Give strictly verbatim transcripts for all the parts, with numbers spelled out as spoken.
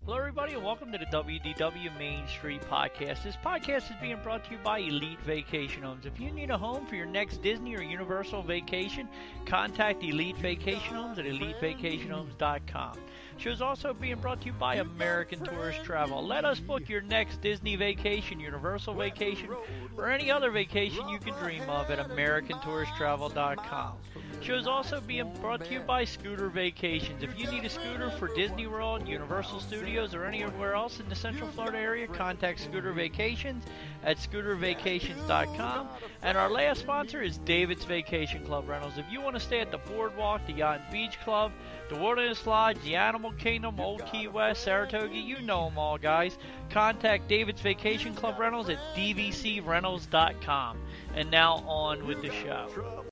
Hello, everybody, and welcome to the W D W Main Street Podcast. This podcast is being brought to you by Elite Vacation Homes. If you need a home for your next Disney or Universal vacation, contact Elite Vacation Homes at elite vacation homes dot com. The show is also being brought to you by American Tourist Travel. Let us book your next Disney vacation, Universal vacation, or any other vacation you can dream of at american tourist travel dot com. The show is also being brought to you by Scooter Vacations. If you need a scooter for Disney World, Universal Studios, or anywhere else in the Central Florida area, contact Scooter Vacations at scooter vacations dot com. And our last sponsor is David's Vacation Club Rentals. If you want to stay at the Boardwalk, the Yacht and Beach Club, the Wilderness Lodge, the Animal Kingdom, Old Key West, Saratoga, you know them all, guys. Contact David's Vacation Club Rentals at d v c rentals dot com. And now on with the show.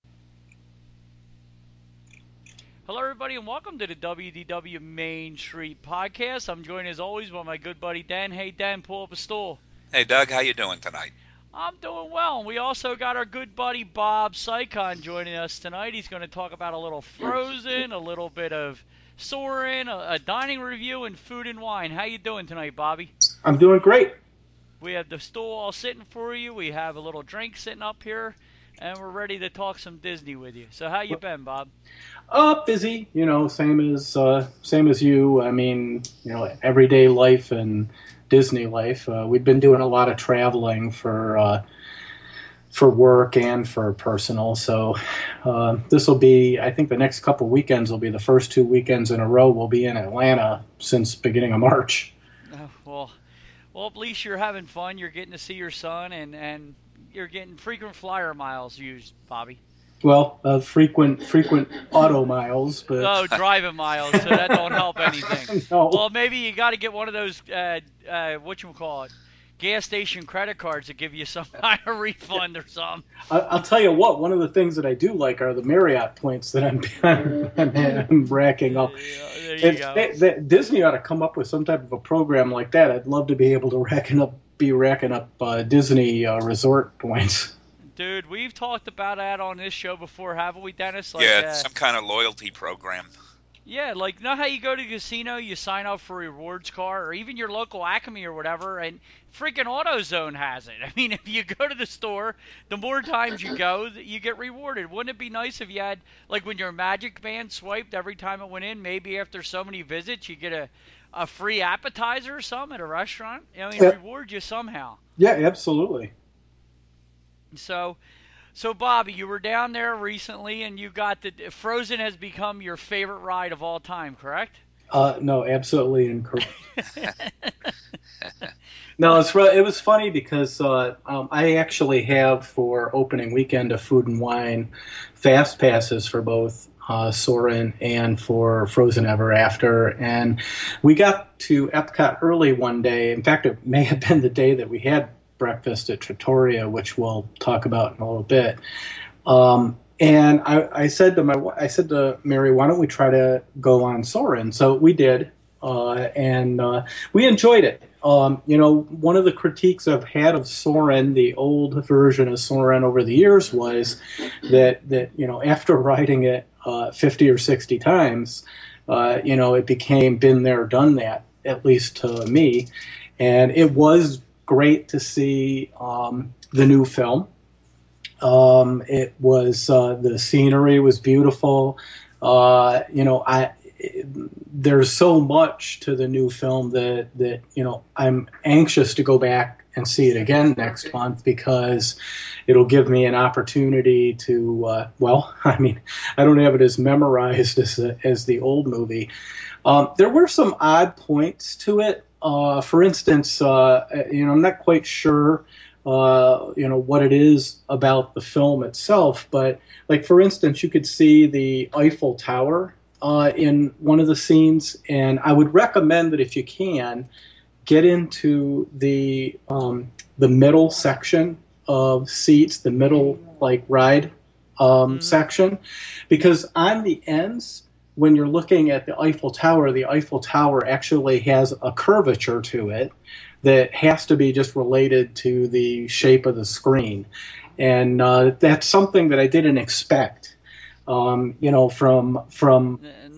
Hello, everybody, and welcome to the W D W Main Street Podcast. I'm joined, as always, by my good buddy Dan. Hey, Dan, pull up a stool. Hey, Doug, how you doing tonight? I'm doing well. And we also got our good buddy Bob Sycon joining us tonight. He's going to talk about a little Frozen, a little bit of Soarin', a, a dining review, and food and wine. How you doing tonight, Bobby? I'm doing great. We have the stool all sitting for you. We have a little drink sitting up here, and we're ready to talk some Disney with you. So how you been, Bob? Uh, busy, you know, same as uh, same as you. I mean, you know, everyday life and Disney life. Uh, we've been doing a lot of traveling for uh, for work and for personal. So uh, this will be, I think, the next couple weekends will be the first two weekends in a row we'll be in Atlanta since beginning of March. Oh, well, well, at least you're having fun. You're getting to see your son, and and you're getting frequent flyer miles used, Bobby. Well, uh, frequent frequent auto miles, but oh, driving miles, so that don't help anything. No. Well, maybe you got to get one of those uh, uh, what you call it, gas station credit cards that give you some kind of refund or something. I'll tell you what. One of the things that I do like are the Marriott points that I'm I'm, I'm racking up. Yeah, there you And go. they, they, Disney ought to come up with some type of a program like that. I'd love to be able to racking up, be racking up uh, Disney uh, resort points. Dude, we've talked about that on this show before, haven't we, Dennis? Like, yeah, uh, some kind of loyalty program. Yeah, like, you know how you go to the casino, you sign up for a rewards card, or even your local Acme or whatever, and freaking AutoZone has it. I mean, if you go to the store, the more times you go, you get rewarded. Wouldn't it be nice if you had, like, when your Magic Band swiped every time it went in, maybe after so many visits, you get a, a free appetizer or something at a restaurant? I mean, Yeah. reward you somehow. Yeah, absolutely. So, so Bobby, you were down there recently, and you got the Frozen has become your favorite ride of all time, correct? Uh, no, absolutely incorrect. No, it's re- it was funny because uh, um, I actually have for opening weekend of Food and Wine fast passes for both uh, Soarin' and for Frozen Ever After, and we got to Epcot early one day. In fact, it may have been the day that we had breakfast at Trattoria, which we'll talk about in a little bit. Um, and I, I said to my, I said to Mary, why don't we try to go on Soarin'? So we did, uh, and uh, we enjoyed it. Um, you know, one of the critiques I've had of Soarin', the old version of Soarin' over the years, was that that you know after riding it uh, fifty or sixty times, uh, you know, it became been there, done that, at least to me, and it was great to see um, the new film. Um, it was uh, the scenery was beautiful. Uh, you know, I it, there's so much to the new film that that you know I'm anxious to go back and see it again next month because it'll give me an opportunity to. Uh, well, I mean, I don't have it as memorized as the, as the old movie. Um, there were some odd points to it. Uh, for instance, uh, you know, I'm not quite sure, uh, you know, what it is about the film itself, but like, for instance, you could see the Eiffel Tower uh, in one of the scenes, and I would recommend that if you can, get into the um, the middle section of seats, the middle like ride um, mm-hmm. section, because on the ends, when you're looking at the Eiffel Tower, the Eiffel Tower actually has a curvature to it that has to be just related to the shape of the screen. And uh, that's something that I didn't expect, um, you know, from from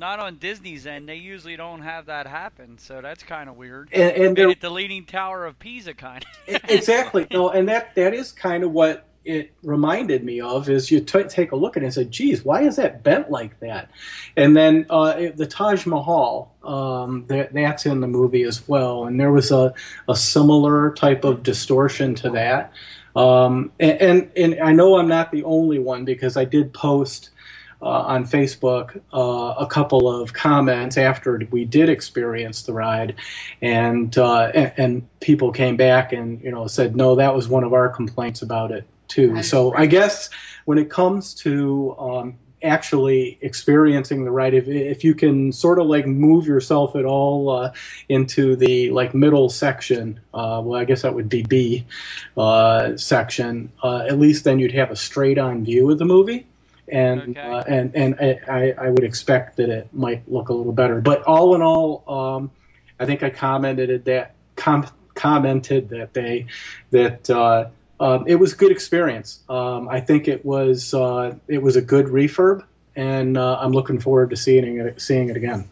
not on Disney's end. They usually don't have that happen, so that's kind of weird. And, and Made it the Leaning Tower of Pisa, kind of. Exactly. No, and that that is kind of what it reminded me of. Is you t- take a look at it and say, "Geez, why is that bent like that?" And then uh, it, the Taj Mahal, um, that, that's in the movie as well, and there was a a similar type of distortion to that. Um, and, and and I know I'm not the only one, because I did post uh, on Facebook uh, a couple of comments after we did experience the ride, and, uh, and and people came back and you know said, no, that was one of our complaints about it too. So I guess when it comes to um, actually experiencing the ride, if if you can sort of like move yourself at all uh, into the like middle section, uh, well, I guess that would be B uh, section. Uh, at least then you'd have a straight on view of the movie, and Okay. uh, and and I, I would expect that it might look a little better. But all in all, um, I think I commented that com- commented that they that. Uh, Um, it was a good experience. Um, I think it was uh, it was a good refurb, and uh, I'm looking forward to seeing it seeing it again.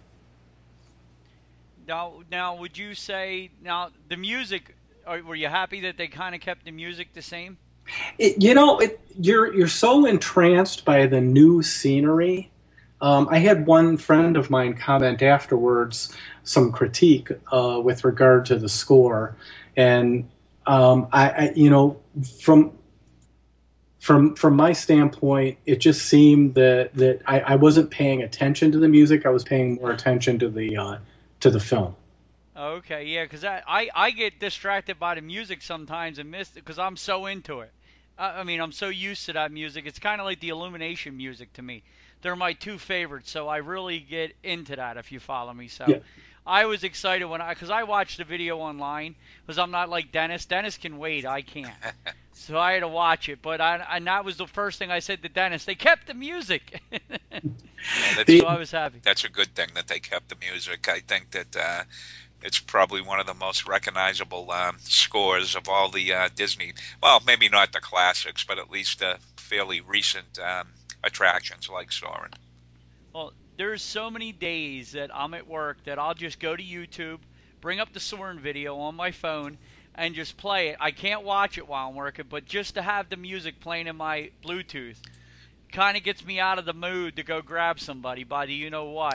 Now, now, would you say now the music? Are, were you happy that they kind of kept the music the same? It, you know, it, you're you're so entranced by the new scenery. Um, I had one friend of mine comment afterwards some critique uh, with regard to the score, and um, I, I, you know, from from from my standpoint, it just seemed that that I, I wasn't paying attention to the music. I was paying more attention to the uh, to the film. Okay, yeah, because I, I, I get distracted by the music sometimes and miss it because I'm so into it. I, I mean, I'm so used to that music. It's kind of like the Illumination music to me. They're my two favorites, so I really get into that, if you follow me. So Yeah. I was excited when I, because I watched the video online, because I'm not like Dennis. Dennis can wait, I can't. So I had to watch it, but I, and that was the first thing I said to Dennis. They kept the music. Yeah, So that's, I was happy. that's a good thing that they kept the music. I think that uh, it's probably one of the most recognizable um, scores of all the uh, Disney. Well, maybe not the classics, but at least the fairly recent um, attractions like Soarin'. Well, there's so many days that I'm at work that I'll just go to YouTube, bring up the Soarin' video on my phone, and just play it. I can't watch it while I'm working, but just to have the music playing in my Bluetooth kind of gets me out of the mood to go grab somebody by the you-know-what.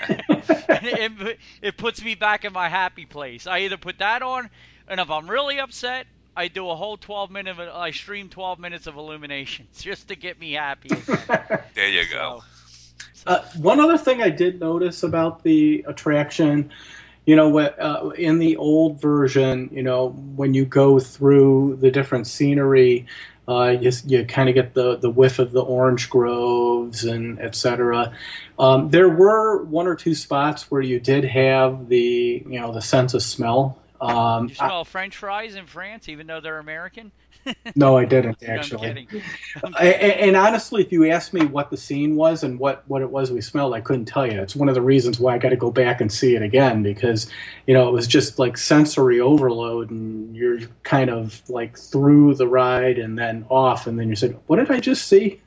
it, it puts me back in my happy place. I either put that on, and if I'm really upset, I do a whole twelve minute, I stream twelve minutes of Illuminations just to get me happy. There you go. So, Uh, one other thing I did notice about the attraction, you know, what uh, in the old version, you know, when you go through the different scenery, uh, you, you kind of get the, the whiff of the orange groves and et cetera. Um, there were one or two spots where you did have the, you know, the sense of smell. Um, you smell French fries in France, even though they're American? No, I didn't I'm actually. kidding. I'm I, and, and honestly, if you asked me what the scene was and what, what it was we smelled, I couldn't tell you. It's one of the reasons why I got to go back and see it again, because, you know, it was just like sensory overload, and you're kind of like through the ride and then off, and then you said, "What did I just see?"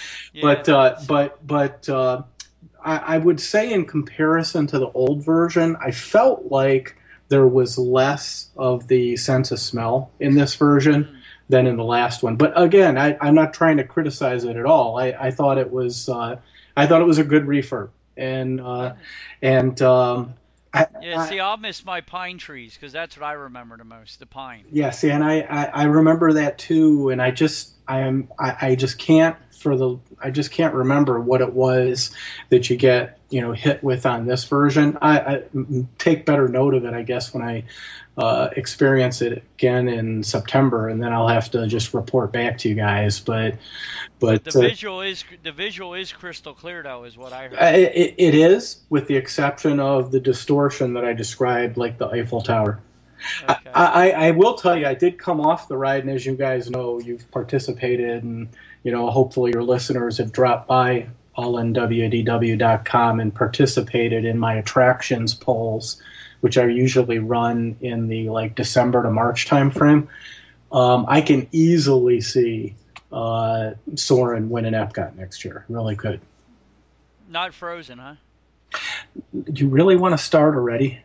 But uh, but but uh, I, I would say, in comparison to the old version, I felt like there was less of the sense of smell in this version than in the last one. But again, I, I'm not trying to criticize it at all. I, I thought it was uh, I thought it was a good refurb, and uh, and um, I, Yeah, I, see, I'll miss my pine trees because that's what I remember the most, the pine. yeah, see, and I, I, I remember that too, and I just I am I, I just can't for the I just can't remember what it was that you get you know hit with on this version. I, I take better note of it, I guess, when I uh, experience it again in September, and then I'll have to just report back to you guys. But but The uh, visual is the visual is crystal clear, though, is what I heard. I- it, it is, with the exception of the distortion that I described, like the Eiffel Tower. Okay. I, I, I will tell you, I did come off the ride, and as you guys know, you've participated, and you know, hopefully your listeners have dropped by all in W D W dot com and participated in my attractions polls, which I usually run in the like December to March timeframe. Um, I can easily see uh, Soarin' winning Epcot next year. Really could. Not Frozen, huh? do you really want to start already?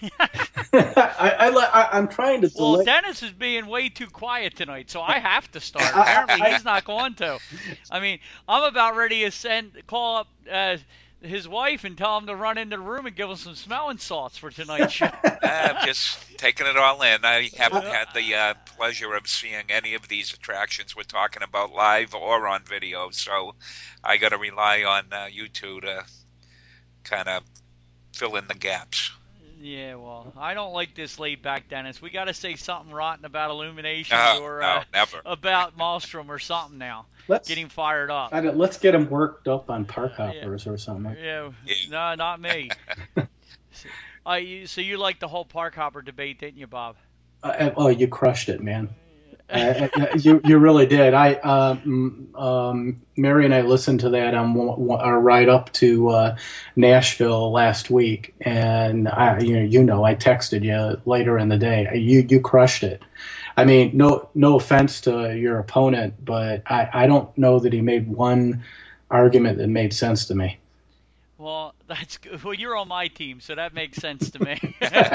I, I, I, I'm trying to delay. Well, Dennis is being way too quiet tonight, so I have to start. Apparently, he's not going to. I mean, I'm about ready to send call up uh, his wife and tell him to run into the room and give him some smelling salts for tonight's show. I'm just taking it all in. I haven't had the uh, pleasure of seeing any of these attractions we're talking about live or on video, so I got to rely on uh, you two to kind of fill in the gaps. Yeah, well, I don't like this laid back, Dennis. We got to say something rotten about Illuminations no, or no, uh, never. about Maelstrom or something now. Let's, Getting fired up. I don't, let's get him worked up on park hoppers yeah. or something. Yeah, yeah. no, not me. so, uh, you, so you liked the whole park hopper debate, didn't you, Bob? Uh, oh, you crushed it, man. uh, you you really did. I um, um, Mary and I listened to that on our ride up to uh, Nashville last week, and I you know you know I texted you later in the day. You you crushed it. I mean, no no offense to your opponent, but I, I don't know that he made one argument that made sense to me. Well, that's good. Well, you're on my team, so that makes sense to me.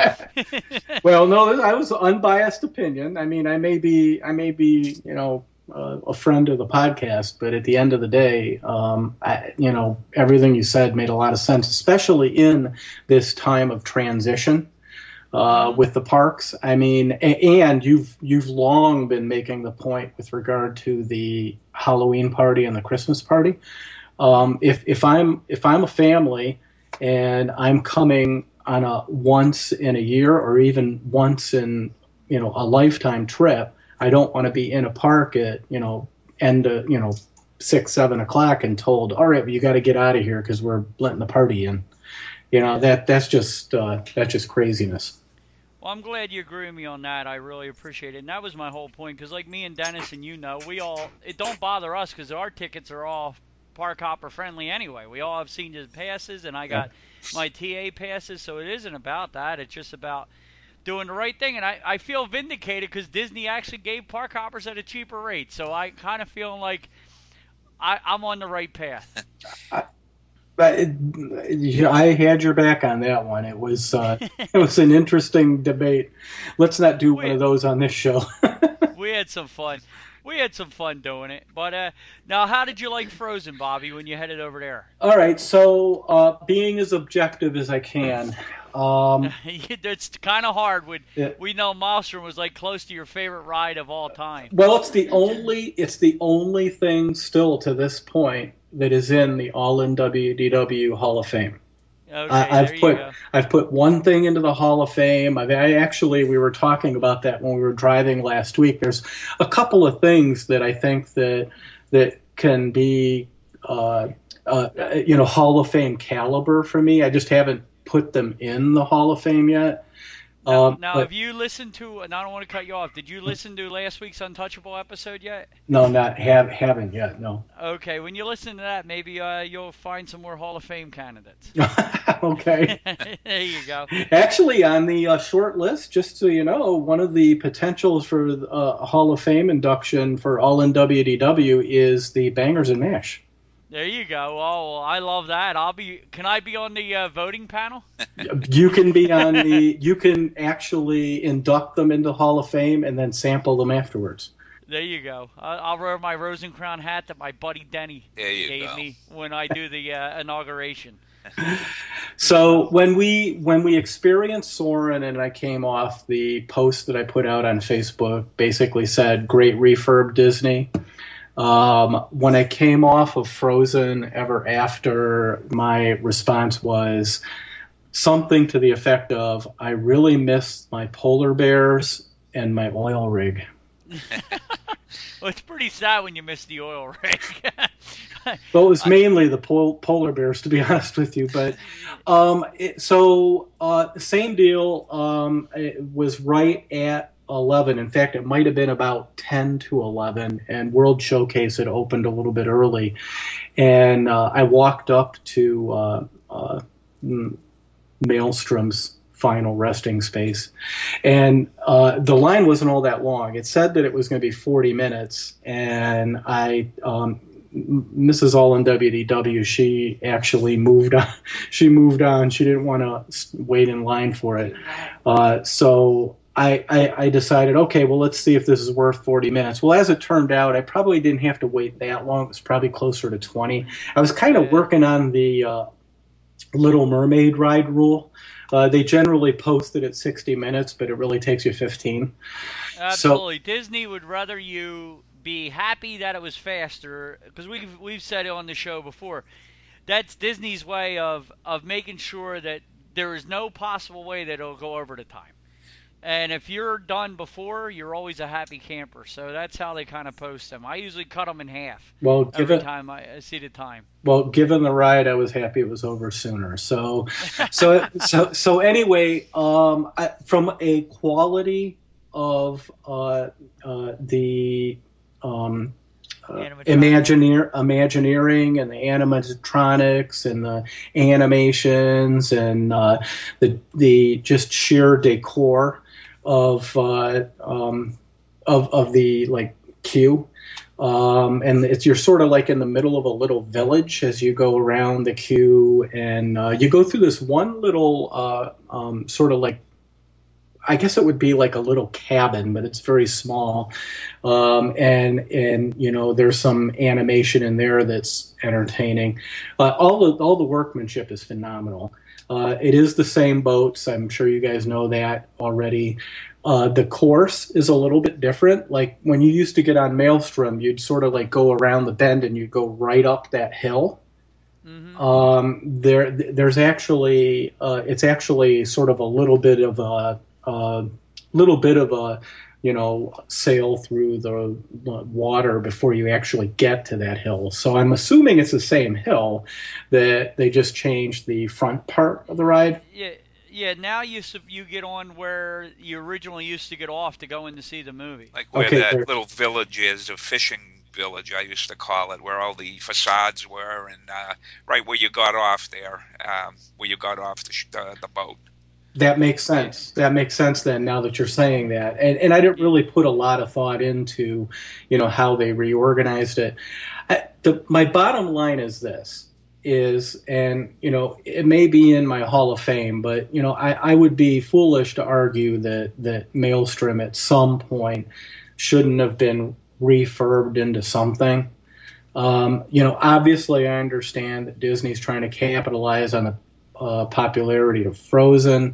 Well, no, I was unbiased opinion. I mean, I may be, I may be, you know, uh, a friend of the podcast, but at the end of the day, um, I, you know, everything you said made a lot of sense, especially in this time of transition uh, with the parks. I mean, a- and you've you've long been making the point with regard to the Halloween party and the Christmas party. Um, if if I'm if I'm a family and I'm coming on a once in a year or even once in you know a lifetime trip, I don't want to be in a park at you know end of, you know six seven o'clock and told, all right, well, you got to get out of here because we're letting the party in. You know that that's just uh, that's just craziness. Well, I'm glad you agree with me on that. I really appreciate it. And that was my whole point, because like me and Dennis and you know, we all it don't bother us because our tickets are all park hopper friendly anyway. We all have senior passes, and I got my T A passes, so it isn't about that. It's just about doing the right thing. And I, I feel vindicated because Disney actually gave park hoppers at a cheaper rate, so I kind of feel like I, I'm on the right path. I, but it, I had your back on that one. It was uh, it was an interesting debate. Let's not do we, one of those on this show. We had some fun. We had some fun doing it. But uh, now, how did you like Frozen, Bobby, when you headed over there? All right, so uh, being as objective as I can. Um, it's kind of hard. When yeah. We know Maelstrom was like close to your favorite ride of all time. Well, it's the only it's the only thing still to this point that is in the All-In W D W Hall of Fame. Okay, I, I've there put you go. I've put one thing into the Hall of Fame. I, I actually we were talking about that when we were driving last week. There's a couple of things that I think that that can be uh, uh, you know Hall of Fame caliber for me. I just haven't put them in the Hall of Fame yet. Now, um, now but, have you listened to, and I don't want to cut you off, did you listen to last week's Untouchable episode yet? No, not have haven't yet. No. Okay, when you listen to that, maybe uh, you'll find some more Hall of Fame candidates. Okay. There you go. Actually, on the uh, short list, just so you know, one of the potentials for uh, Hall of Fame induction for All-In W D W is the Bangers and Mash. There you go. Oh, well, I love that. I'll be. Can I be on the uh, voting panel? You can be on the. You can actually induct them into Hall of Fame and then sample them afterwards. There you go. I'll, I'll wear my Rosencrown hat that my buddy Denny gave go. me when I do the uh, inauguration. So when we when we experienced Soarin' and I came off, the post that I put out on Facebook basically said, "Great refurb, Disney." Um, when I came off of Frozen Ever After, my response was something to the effect of, I really miss my polar bears and my oil rig. Well, it's pretty sad when you miss the oil rig. Well, it was mainly the pol- polar bears, to be honest with you. But um, it, so uh, same deal. Um, it was right at eleven. In fact, it might have been about ten to eleven, and World Showcase had opened a little bit early. And uh, I walked up to uh, uh, Maelstrom's final resting space, and uh, the line wasn't all that long. It said that it was going to be forty minutes, and I um, Missus All in W D W, she actually moved on. She moved on. She didn't want to wait in line for it. Uh, so I, I, I decided, okay, well, let's see if this is worth forty minutes. Well, as it turned out, I probably didn't have to wait that long. It was probably closer to twenty. I was kind of working on the uh, Little Mermaid ride rule. Uh, they generally post it at sixty minutes, but it really takes you fifteen. Absolutely. So, Disney would rather you be happy that it was faster, because we've, we've said it on the show before. That's Disney's way of, of making sure that there is no possible way that it'll go over the time. And if you're done before, you're always a happy camper. So that's how they kind of post them. I usually cut them in half well, every given, time I see the time. Well, given the ride, I was happy it was over sooner. So, so, so, so anyway, um, I, from a quality of uh, uh, the um, uh, Imagineer, Imagineering and the animatronics and the animations and uh, the the just sheer decor of uh, um, of of the like queue, um, and it's you're sort of like in the middle of a little village as you go around the queue, and uh, you go through this one little uh, um, sort of like. I guess it would be like a little cabin, but it's very small. Um, and, and, you know, there's some animation in there that's entertaining. Uh, all the, all the workmanship is phenomenal. Uh, it is the same boats. I'm sure you guys know that already. Uh, the course is a little bit different. Like when you used to get on Maelstrom, you'd sort of like go around the bend and you'd go right up that hill. Mm-hmm. Um, there, there's actually, uh, it's actually sort of a little bit of a, a little bit of a, you know, sail through the, the water before you actually get to that hill. So I'm assuming it's the same hill, that they just changed the front part of the ride. Yeah, yeah. Now you you get on where you originally used to get off to go in to see the movie. Like where okay, that there. little village is, a fishing village, I used to call it, where all the facades were, and uh, right where you got off there, um, where you got off the, uh, the boat. That makes sense. That makes sense then, now that you're saying that. And and I didn't really put a lot of thought into, you know, how they reorganized it. I, the, my bottom line is this, is, and, you know, it may be in my Hall of Fame, but, you know, I, I would be foolish to argue that, that Maelstrom at some point shouldn't have been refurbed into something. Um, you know, obviously I understand that Disney's trying to capitalize on the Uh, popularity of Frozen.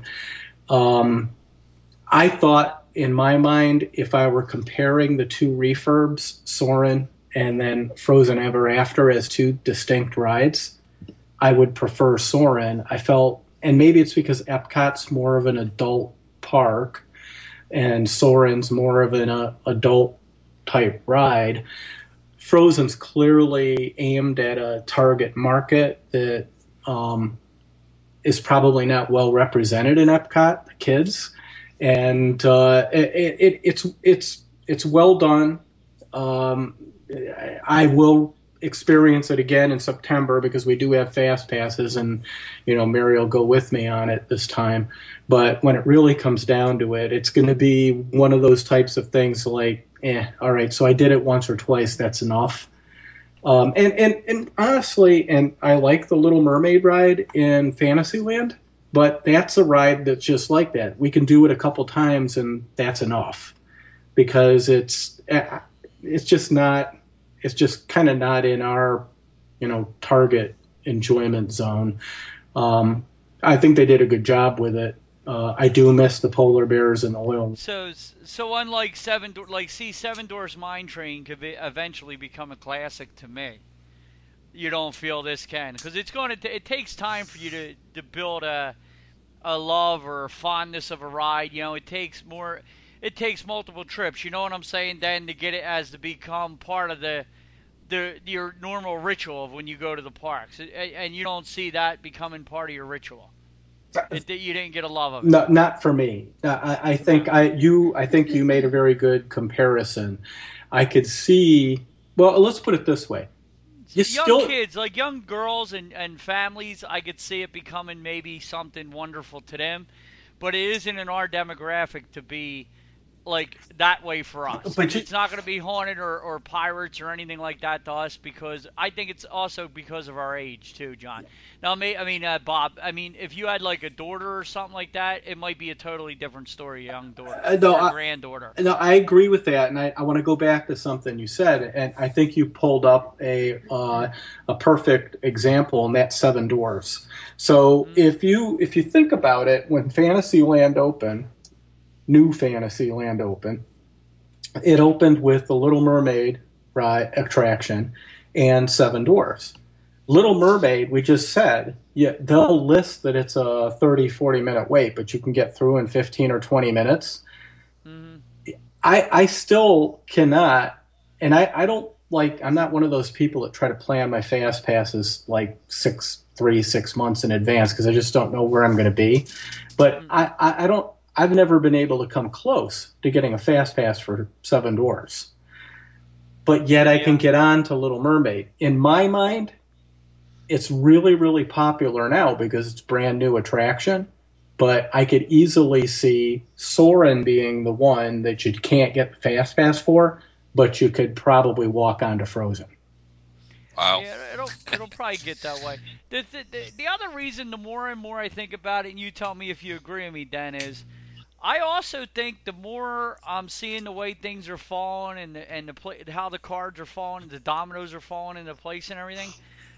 Um, I thought, in my mind, if I were comparing the two refurbs, Soarin' and then Frozen Ever After, as two distinct rides, I would prefer Soarin'. I felt, and maybe it's because Epcot's more of an adult park and Soarin's more of an uh, adult type ride. Frozen's clearly aimed at a target market that um, is probably not well represented in Epcot, the kids, and uh, it, it, it's it's it's well done. Um, I will experience it again in September because we do have fast passes, and you know Mary will go with me on it this time. But when it really comes down to it, it's going to be one of those types of things like, eh, all right, so I did it once or twice, that's enough. Um, and, and, and honestly, and I like the Little Mermaid ride in Fantasyland, but that's a ride that's just like that. We can do it a couple times and that's enough, because it's it's just not it's just kind of not in our you know target enjoyment zone. Um, I think they did a good job with it. Uh, I do miss the polar bears and oil. So, so unlike Seven, like see, Seven Dwarfs Mine Train could be, eventually become a classic to me. You don't feel this can, because it's going to. It takes time for you to, to build a a love or a fondness of a ride. You know, it takes more. It takes multiple trips. You know what I'm saying? Then to get it as to become part of the the your normal ritual of when you go to the parks, and you don't see that becoming part of your ritual. It, you didn't get a love of it. No, not for me. I, I think I you I think you made a very good comparison. I could see. Well, let's put it this way: you young still, kids, like young girls and, and families, I could see it becoming maybe something wonderful to them, but it isn't in our demographic to be like that way for us. But you, it's not going to be haunted or, or pirates or anything like that to us, because I think it's also because of our age too, John. Now, may, I mean, uh, Bob, I mean, if you had like a daughter or something like that, it might be a totally different story, young daughter, uh, no, or I, granddaughter. No, I agree with that, and I, I want to go back to something you said, and I think you pulled up a uh, a perfect example, and that's Seven Dwarfs. So mm-hmm. if you if you think about it, when Fantasyland opened, New Fantasyland opened, it opened with the Little Mermaid ride attraction and Seven Dwarfs. Little Mermaid, we just said, yeah, they'll list that it's a thirty, forty minute wait, but you can get through in fifteen or twenty minutes. Mm-hmm. I, I still cannot, and I, I don't like, I'm not one of those people that try to plan my fast passes like six, three, six months in advance, because I just don't know where I'm going to be. But mm-hmm. I, I, I don't, I've never been able to come close to getting a fast pass for Seven Dwarfs. But yet I yeah. can get on to Little Mermaid. In my mind, it's really, really popular now because it's a brand new attraction. But I could easily see Soarin' being the one that you can't get the fast pass for, but you could probably walk onto Frozen. Wow. Yeah, it'll it'll probably get that way. The, the, the, the other reason, the more and more I think about it, and you tell me if you agree with me, Dan, is I also think the more I'm seeing the way things are falling and the, and the play, how the cards are falling, and the dominoes are falling into place and everything.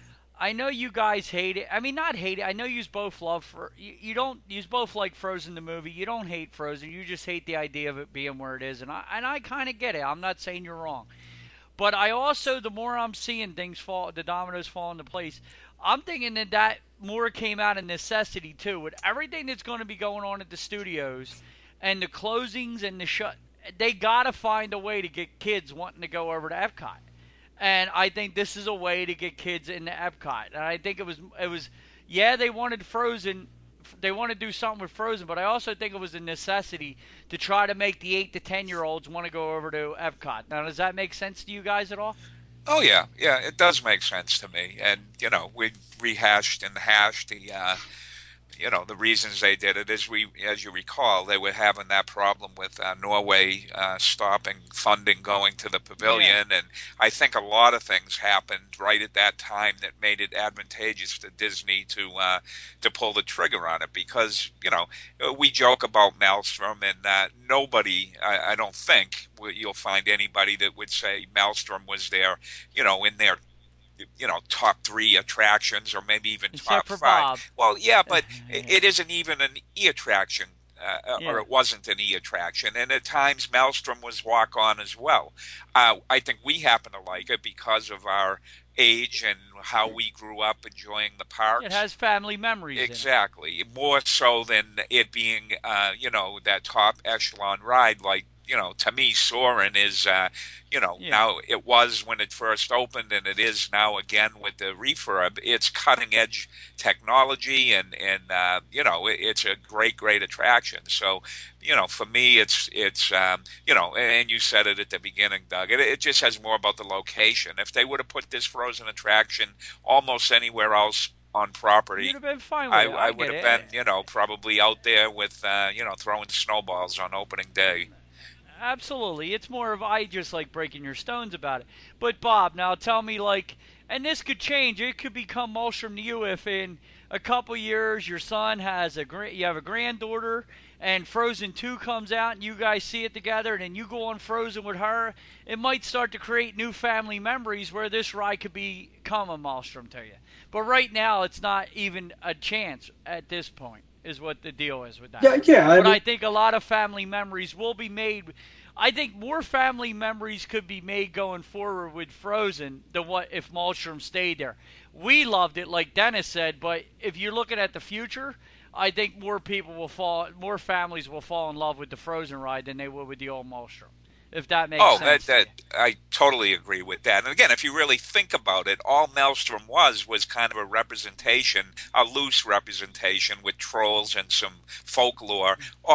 I know you guys hate it. I mean, not hate it. I know you both love for you, you don't you both like Frozen the movie. You don't hate Frozen. You just hate the idea of it being where it is, and I and I kind of get it. I'm not saying you're wrong, but I also, the more I'm seeing things fall, the dominoes fall into place, I'm thinking that that more came out of necessity too. With everything that's going to be going on at the studios, and the closings and the shut, they gotta find a way to get kids wanting to go over to Epcot. And I think this is a way to get kids into Epcot. And I think it was, it was, yeah, they wanted Frozen, they want to do something with Frozen, but I also think it was a necessity to try to make the eight to ten year olds want to go over to Epcot. Now, does that make sense to you guys at all? Oh yeah, yeah, it does make sense to me. And you know, we rehashed and hashed the. Uh, You know, the reasons they did it is, we, as you recall, they were having that problem with uh, Norway uh, stopping funding going to the pavilion. Yeah. And I think a lot of things happened right at that time that made it advantageous to Disney to uh, to pull the trigger on it. Because, you know, we joke about Maelstrom, and uh, nobody, I, I don't think you'll find anybody that would say Maelstrom was there, you know, in their you know, top three attractions, or maybe even Except top for five. Bob. Well, yeah, but it isn't even an E attraction, uh, yeah. or it wasn't an E attraction. And at times, Maelstrom was walk on as well. Uh, I think we happen to like it because of our age and how we grew up enjoying the parks. It has family memories. Exactly, more so than it being, uh, you know, that top echelon ride. Like, you know, to me, Soarin' is, uh, you know, yeah. now it was when it first opened, and it is now again with the refurb. It's cutting edge technology, and and uh, you know, it, it's a great, great attraction. So, you know, for me, it's it's um, you know, and you said it at the beginning, Doug. It, it just has more about the location. If they would have put this Frozen attraction almost anywhere else on property, you'd have been fine with I, it. I, I would have been, you know, probably out there with, uh, you know, throwing snowballs on opening day. Absolutely. It's more of, I just like breaking your stones about it. But Bob, now tell me, like, and this could change. It could become Maelstrom to you if in a couple years your son has a grand, you have a granddaughter, and Frozen two comes out, and you guys see it together, and then you go on Frozen with her. It might start to create new family memories where this ride could become a Maelstrom to you. But right now, it's not even a chance at this point, is what the deal is with that. Yeah, yeah. But I, mean, I think a lot of family memories will be made. I think more family memories could be made going forward with Frozen than what if Maelstrom stayed there. We loved it, like Dennis said, but if you're looking at the future, I think more people will fall, more families will fall in love with the Frozen ride than they would with the old Maelstrom. If that makes oh, sense. Oh, that, that I totally agree with that. And again, if you really think about it, all Maelstrom was was kind of a representation, a loose representation with trolls and some folklore of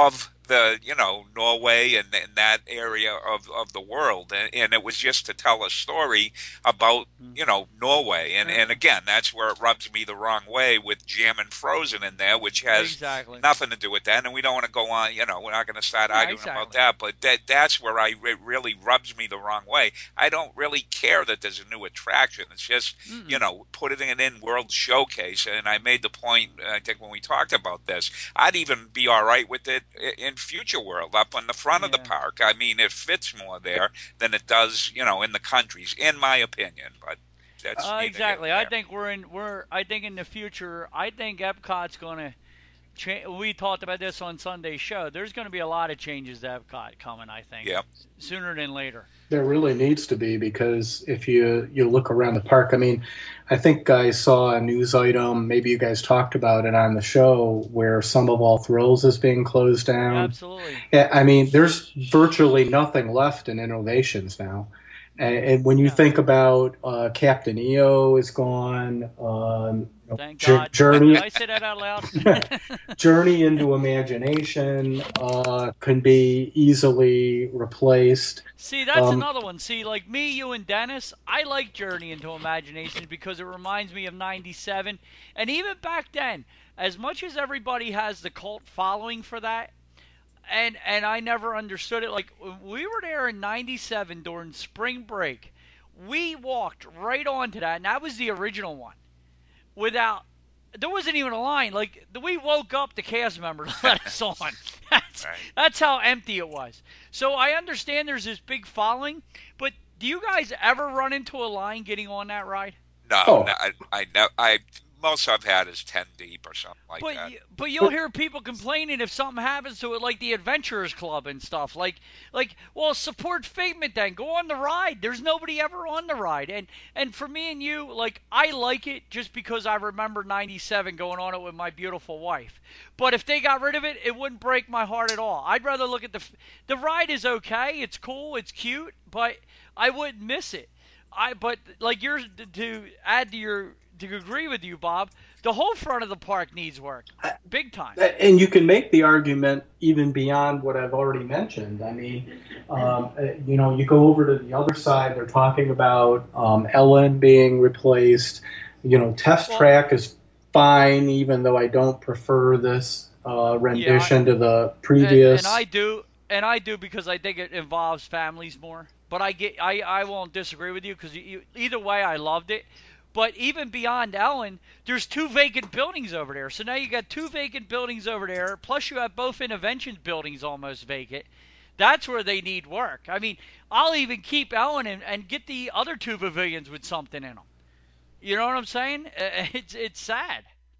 the you know Norway and, and that area of, of the world, and, and it was just to tell a story about you know Norway, and and again that's where it rubs me the wrong way with jamming Frozen in there, which has exactly. nothing to do with that, and we don't want to go on. You know, we're not going to start yeah, arguing exactly. about that, but that that's where I it really rubs me the wrong way. I don't really care that there's a new attraction. It's just Mm-mm. you know putting it in World Showcase, and I made the point I think when we talked about this, I'd even be all right with it in Future World up on the front yeah. of the park. I mean, it fits more there than it does, you know, in the countries, in my opinion. But that's uh, exactly. I think we're in. We're. I think in the future, I think Epcot's going to. Cha- we talked about this on Sunday's show. There's going to be a lot of changes to Epcot coming. I think. Yeah. Sooner than later. There really needs to be, because if you you look around the park, I mean, I think I saw a news item, maybe you guys talked about it on the show, where Some of All Thrills is being closed down. Yeah, absolutely. Yeah, I mean, there's virtually nothing left in Innovations now. And, and when you yeah. think about uh, Captain E O is gone, um, Thank J- God. Journey. Did I say that out loud? Journey into Imagination uh, can be easily replaced. See, that's um, another one. See, like me, you, and Dennis, I like Journey into Imagination because it reminds me of ninety-seven. And even back then, as much as everybody has the cult following for that, and and I never understood it. Like, when we were there in ninety-seven during spring break, we walked right onto that, and that was the original one. Without, there wasn't even a line. Like, we woke up, the cast members let us on. That's, right. that's how empty it was. So I understand there's this big following, but do you guys ever run into a line getting on that ride? No, oh. no I, I, I, I most I've had is ten deep or something like but, that. But you'll hear people complaining if something happens to it, like the Adventurers Club and stuff. Like, like, well, support Figment then. Go on the ride. There's nobody ever on the ride. And and for me and you, like, I like it just because I remember ninety-seven going on it with my beautiful wife. But if they got rid of it, it wouldn't break my heart at all. I'd rather look at the the ride is okay. It's cool. It's cute. But I wouldn't miss it. I but like you're to add to your. To agree with you, Bob, the whole front of the park needs work, big time. And you can make the argument even beyond what I've already mentioned. I mean, um, you know, you go over to the other side, they're talking about um, Ellen being replaced. You know, Test well, Track is fine, even though I don't prefer this uh, rendition yeah, I, to the previous. And, and I do, and I do because I think it involves families more. But I get, I, I won't disagree with you because you, either way, I loved it. But even beyond Ellen, there's two vacant buildings over there. So now you got two vacant buildings over there, plus you have both Innovations buildings almost vacant. That's where they need work. I mean, I'll even keep Ellen and, and get the other two pavilions with something in them. You know what I'm saying? It's it's sad.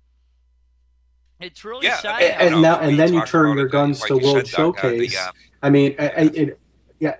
It's really yeah, sad. And, and now and then you turn your guns like to you World said, Doug, Showcase. Uh, the, uh, I mean, I, I, it, yeah.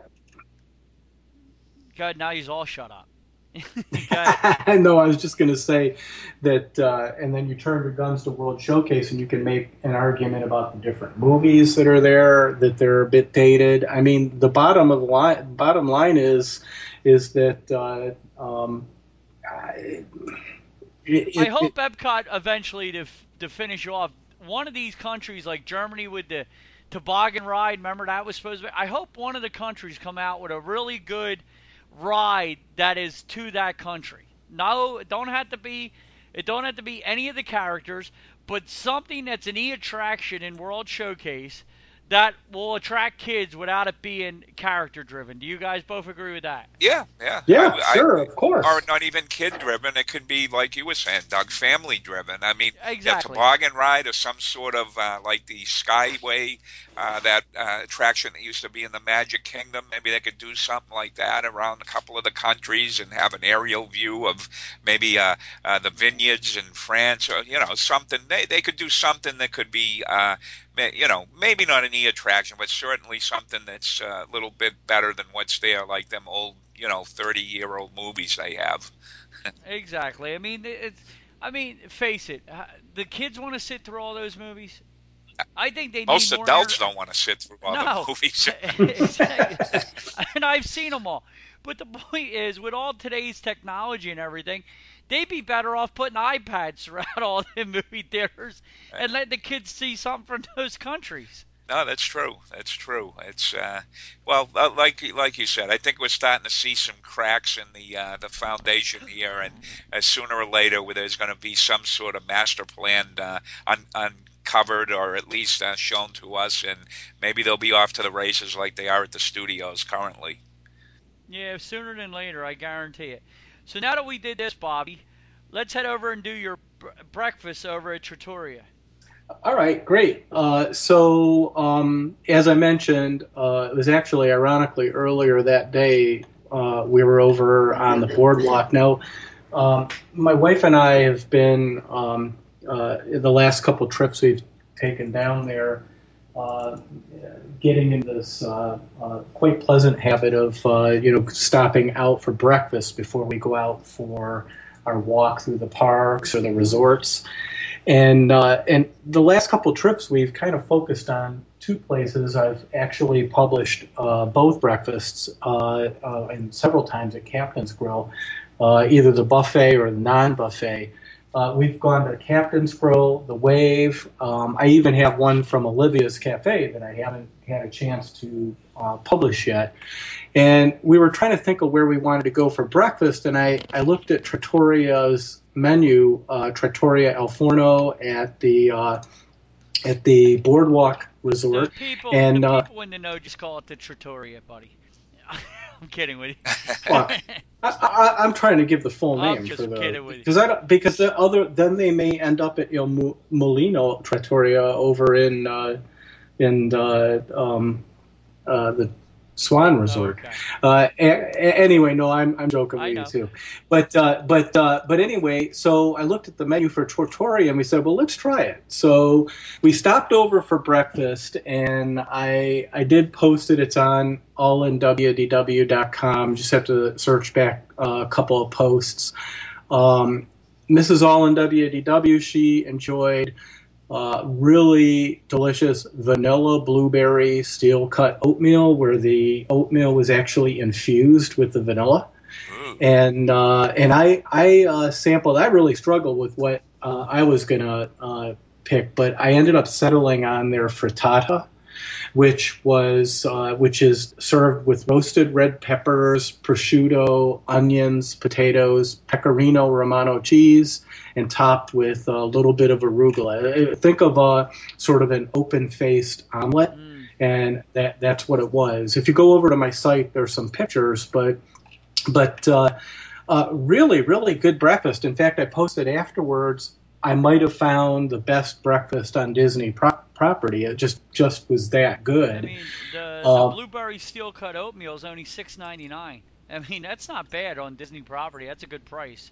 God, now he's all shut up. No, I was just going to say that, uh, and then you turn your guns to World Showcase, and you can make an argument about the different movies that are there, that they're a bit dated. I mean, the bottom of the line, bottom line is, is that. Uh, um, it, it, I hope it, Epcot eventually to to finish off one of these countries like Germany with the toboggan ride. Remember that was supposed to be. I hope one of the countries come out with a really good ride that is to that country. No, it don't have to be it don't have to be any of the characters, but something that's an e-attraction in World Showcase that will attract kids without it being character driven. Do you guys both agree with that? Yeah, yeah. Yeah, I, sure, I, of course. Or not even kid driven. It could be, like you were saying, Doug, family driven. I mean, exactly. a toboggan ride or some sort of, uh, like the Skyway, uh, that uh, attraction that used to be in the Magic Kingdom. Maybe they could do something like that around a couple of the countries and have an aerial view of maybe uh, uh, the vineyards in France, or, you know, something. They, they could do something that could be, uh, you know, maybe not an e-attraction, but certainly something that's a little bit better than what's there, like them old, you know, thirty-year-old movies they have. Exactly. I mean, it's. I mean, face it. The kids want to sit through all those movies. I think they need Most more adults inter- don't want to sit through all no. the movies. And I've seen them all. But the point is, with all today's technology and everything, they'd be better off putting iPads throughout all the movie theaters and letting the kids see something from those countries. No, that's true. That's true. It's uh, well, uh, like like you said, I think we're starting to see some cracks in the uh, the foundation here, and uh, sooner or later, where there's going to be some sort of master plan uh, un- uncovered, or at least uh, shown to us, and maybe they'll be off to the races like they are at the studios currently. Yeah, sooner than later, I guarantee it. So now that we did this, Bobby, let's head over and do your br- breakfast over at Trattoria. All right, great. Uh, so, um, as I mentioned, uh, it was actually ironically earlier that day uh, we were over on the boardwalk. Now, um, my wife and I have been um, uh, the last couple trips we've taken down there, uh, getting in this uh, uh, quite pleasant habit of uh, you know stopping out for breakfast before we go out for our walk through the parks or the resorts. And uh, and the last couple trips, we've kind of focused on two places. I've actually published uh, both breakfasts uh, uh, and several times at Captain's Grill, uh, either the buffet or the non-buffet. Uh, we've gone to Captain's Grill, the Wave. Um, I even have one from Olivia's Cafe that I haven't had a chance to uh, publish yet. And we were trying to think of where we wanted to go for breakfast, and I, I looked at Trattoria's menu, uh, Trattoria El Forno at the uh, at the Boardwalk Resort. The people, and the uh, people in the know just call it the Trattoria, buddy. I'm kidding with you. Well, I, I, I'm trying to give the full I'm name just for the kidding with you. because I don't, because the other then they may end up at Il Mu- Mulino Trattoria over in uh, in uh, um, uh, the Swan Resort. Oh, okay. Uh, a, a, anyway, no, I'm I'm joking I with know. you too. But uh, but uh, but anyway, so I looked at the menu for Trattoria and we said, well, let's try it. So we stopped over for breakfast, and I I did post it. It's on all in W D W dot com. Just have to search back uh, a couple of posts. Um, Missus All in W D W, she enjoyed Uh, really delicious vanilla blueberry steel cut oatmeal, where the oatmeal was actually infused with the vanilla. Ooh. And uh, and I I uh, sampled. I really struggled with what uh, I was gonna uh, pick, but I ended up settling on their frittata, which was uh, which is served with roasted red peppers, prosciutto, onions, potatoes, pecorino romano cheese, and topped with a little bit of arugula. Think of a sort of an open-faced omelet, Mm. and that that's what it was. If you go over to my site, there's some pictures, but but uh, uh, really, really good breakfast. In fact, I posted afterwards, I might have found the best breakfast on Disney pro- property. It just just was that good. I mean, the, Uh, the blueberry steel cut oatmeal is only six ninety-nine. I mean, that's not bad on Disney property. That's a good price.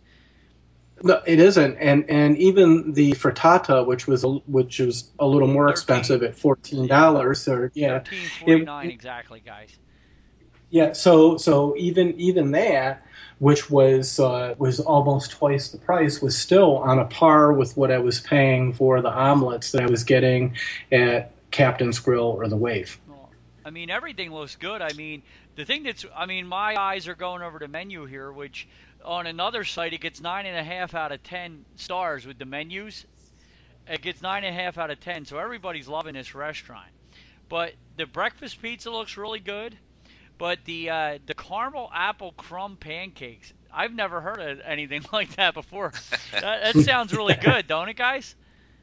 No, it isn't, and and even the frittata, which was a, which was a little more thirteen expensive at fourteen dollars, or yeah, thirteen forty-nine it- exactly, guys. yeah. So so even even that, which was uh, was almost twice the price, was still on a par with what I was paying for the omelets that I was getting at Captain's Grill or the Wave. Well, I mean, everything looks good. I mean, the thing that's, I mean, my eyes are going over the menu here, which on another site it gets nine and a half out of ten stars with the menus. It gets nine and a half out of ten, so everybody's loving this restaurant. But the breakfast pizza looks really good. But the uh, the caramel apple crumb pancakes, I've never heard of anything like that before. that, that sounds really good, don't it, guys?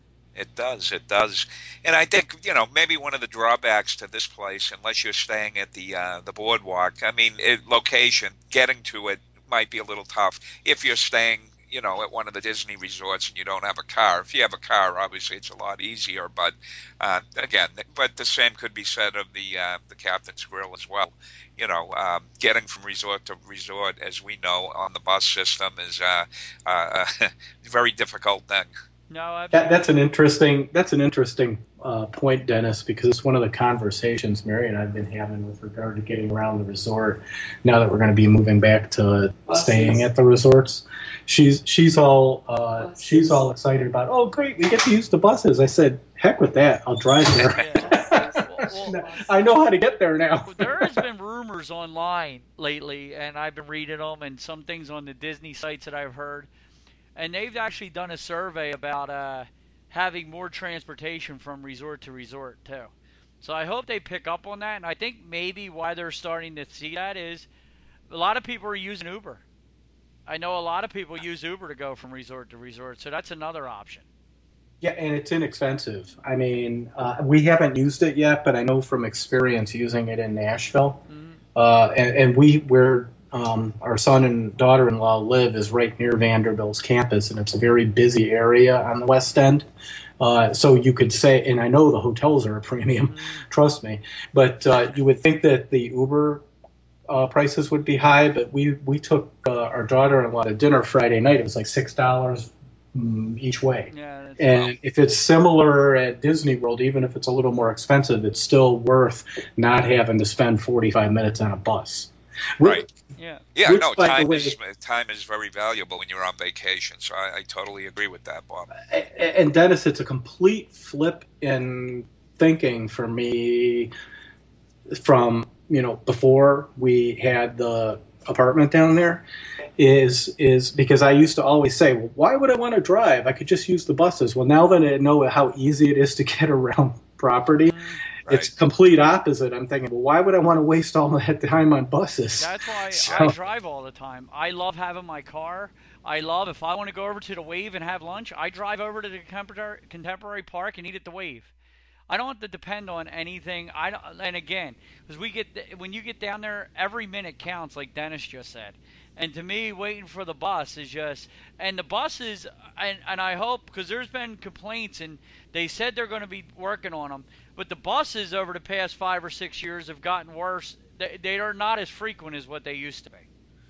It does, it does, and I think you know maybe one of the drawbacks to this place, unless you're staying at the uh, the boardwalk, I mean, it, location, getting to it might be a little tough if you're staying, you know, at one of the Disney resorts and you don't have a car. If you have a car, obviously it's a lot easier. But uh, again, but the same could be said of the uh, the Captain's Grill as well. You know, um, getting from resort to resort, as we know, on the bus system is uh, uh, a very difficult thing. No, I've, That, that's an interesting that's an interesting uh, point, Dennis, because it's one of the conversations Mary and I've been having with regard to getting around the resort. Now that we're going to be moving back to staying at the resorts, she's she's all uh, she's all excited about. Oh, great, we get to use the buses. I said, heck with that, I'll drive there. Yeah. Well, well, I know how to get there now. there has been rumors online lately, and I've been reading them, and some things on the Disney sites that I've heard. And they've actually done a survey about uh, having more transportation from resort to resort, too. So I hope they pick up on that, and I think maybe why they're starting to see that is a lot of people are using Uber. I know a lot of people use Uber to go from resort to resort, so that's another option. Yeah, and it's inexpensive. I mean, uh, we haven't used it yet, but I know from experience using it in Nashville. Mm-hmm. Uh, and, and we, where um, our son and daughter-in-law live is right near Vanderbilt's campus, and it's a very busy area on the West End. Uh, so you could say, and I know the hotels are a premium, mm-hmm. trust me, but uh, you would think that the Uber uh, prices would be high, but we, we took uh, our daughter-in-law to dinner Friday night. It was like six dollars each way. Yeah, and cool. If it's similar at Disney World, even if it's a little more expensive, it's still worth not having to spend forty-five minutes on a bus. Right. Which, yeah. Yeah, which, no, by time the way, is time is very valuable when you're on vacation, so I, I totally agree with that, Bob. And Dennis, it's a complete flip in thinking for me from, you know, before we had the apartment down there. Is is because I used to always say, well, why would I want to drive? I could just use the buses. Well, now that I know how easy it is to get around property, right. It's complete opposite. I'm thinking, well, why would I want to waste all that time on buses? That's why so. I drive all the time. I love having my car. I love, if I want to go over to the Wave and have lunch, I drive over to the Contemporary, Contemporary Park and eat at the Wave. I don't have to depend on anything. I don't, and again, because we get when you get down there, every minute counts, like Dennis just said. And to me, waiting for the bus is just, and the buses, and, and I hope, because there's been complaints, and they said they're going to be working on them, but the buses over the past five or six years have gotten worse. They, they are not as frequent as what they used to be.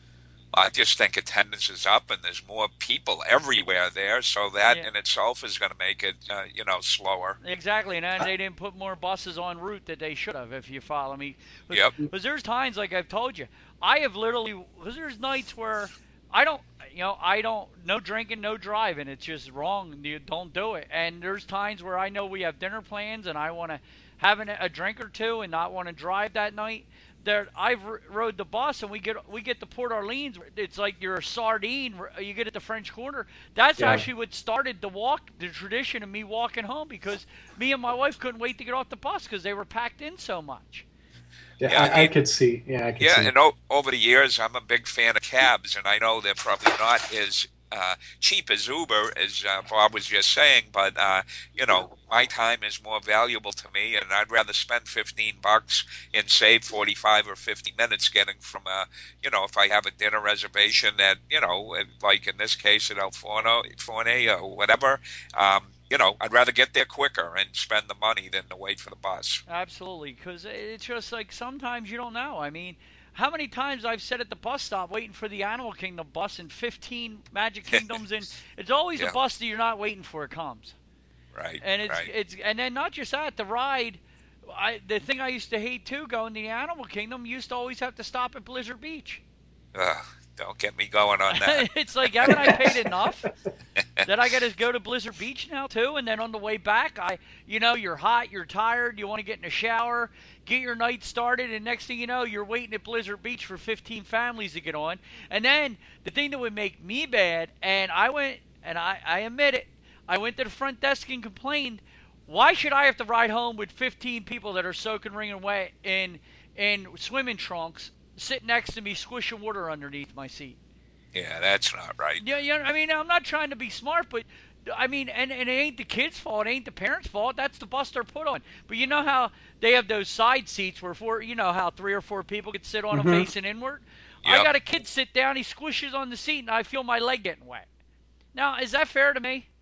I just think attendance is up, and there's more people everywhere there, so that yeah. in itself is going to make it, uh, you know, slower. Exactly, and then they didn't put more buses en route that they should have, if you follow me. Cause, yep. Because there's times, like I've told you, I have literally, because there's nights where I don't, you know, I don't, no drinking, no driving. It's just wrong. You don't do it. And there's times where I know we have dinner plans, and I want to have an, a drink or two and not want to drive that night. There, I've rode the bus, and we get we get to Port Orleans. It's like you're a sardine. You get at the French Quarter. That's yeah. actually what started the walk, the tradition of me walking home, because me and my wife couldn't wait to get off the bus because they were packed in so much. Yeah, yeah I, I could see. Yeah, I could yeah, see. and o- over the years, I'm a big fan of cabs, and I know they're probably not as uh, cheap as Uber, as uh, Bob was just saying, but uh, you know, my time is more valuable to me, and I'd rather spend fifteen bucks and save forty-five or fifty minutes getting from a, you know, if I have a dinner reservation at, you know, like in this case at El Forno, Forne or whatever, um, you know, I'd rather get there quicker and spend the money than to wait for the bus. Absolutely, because it's just like sometimes you don't know. I mean, how many times I've sat at the bus stop waiting for the Animal Kingdom bus and fifteen Magic Kingdoms, and it's always yeah. a bus that you're not waiting for it comes. Right. And it's right. it's and then not just that, the ride. I the thing I used to hate too, going to the Animal Kingdom, used to always have to stop at Blizzard Beach. Ugh, don't get me going on that. It's like, haven't I paid enough that I got to go to Blizzard Beach now too? And then on the way back, I, you know, you're hot, you're tired, you want to get in a shower, get your night started, and next thing you know, you're waiting at Blizzard Beach for fifteen families to get on. And then the thing that would make me bad, and I went, and I, I admit it, I went to the front desk and complained, why should I have to ride home with fifteen people that are soaking wringing wet in in swimming trunks, sitting next to me, squishing water underneath my seat? Yeah, that's not right. Yeah, yeah. I mean, I'm not trying to be smart, but I mean, and, and it ain't the kids' fault, it ain't the parents' fault. That's the bus they're put on. But you know how they have those side seats where four, you know how three or four people could sit on mm-hmm. them facing inward. Yep. I got a kid sit down, he squishes on the seat, and I feel my leg getting wet. Now, is that fair to me?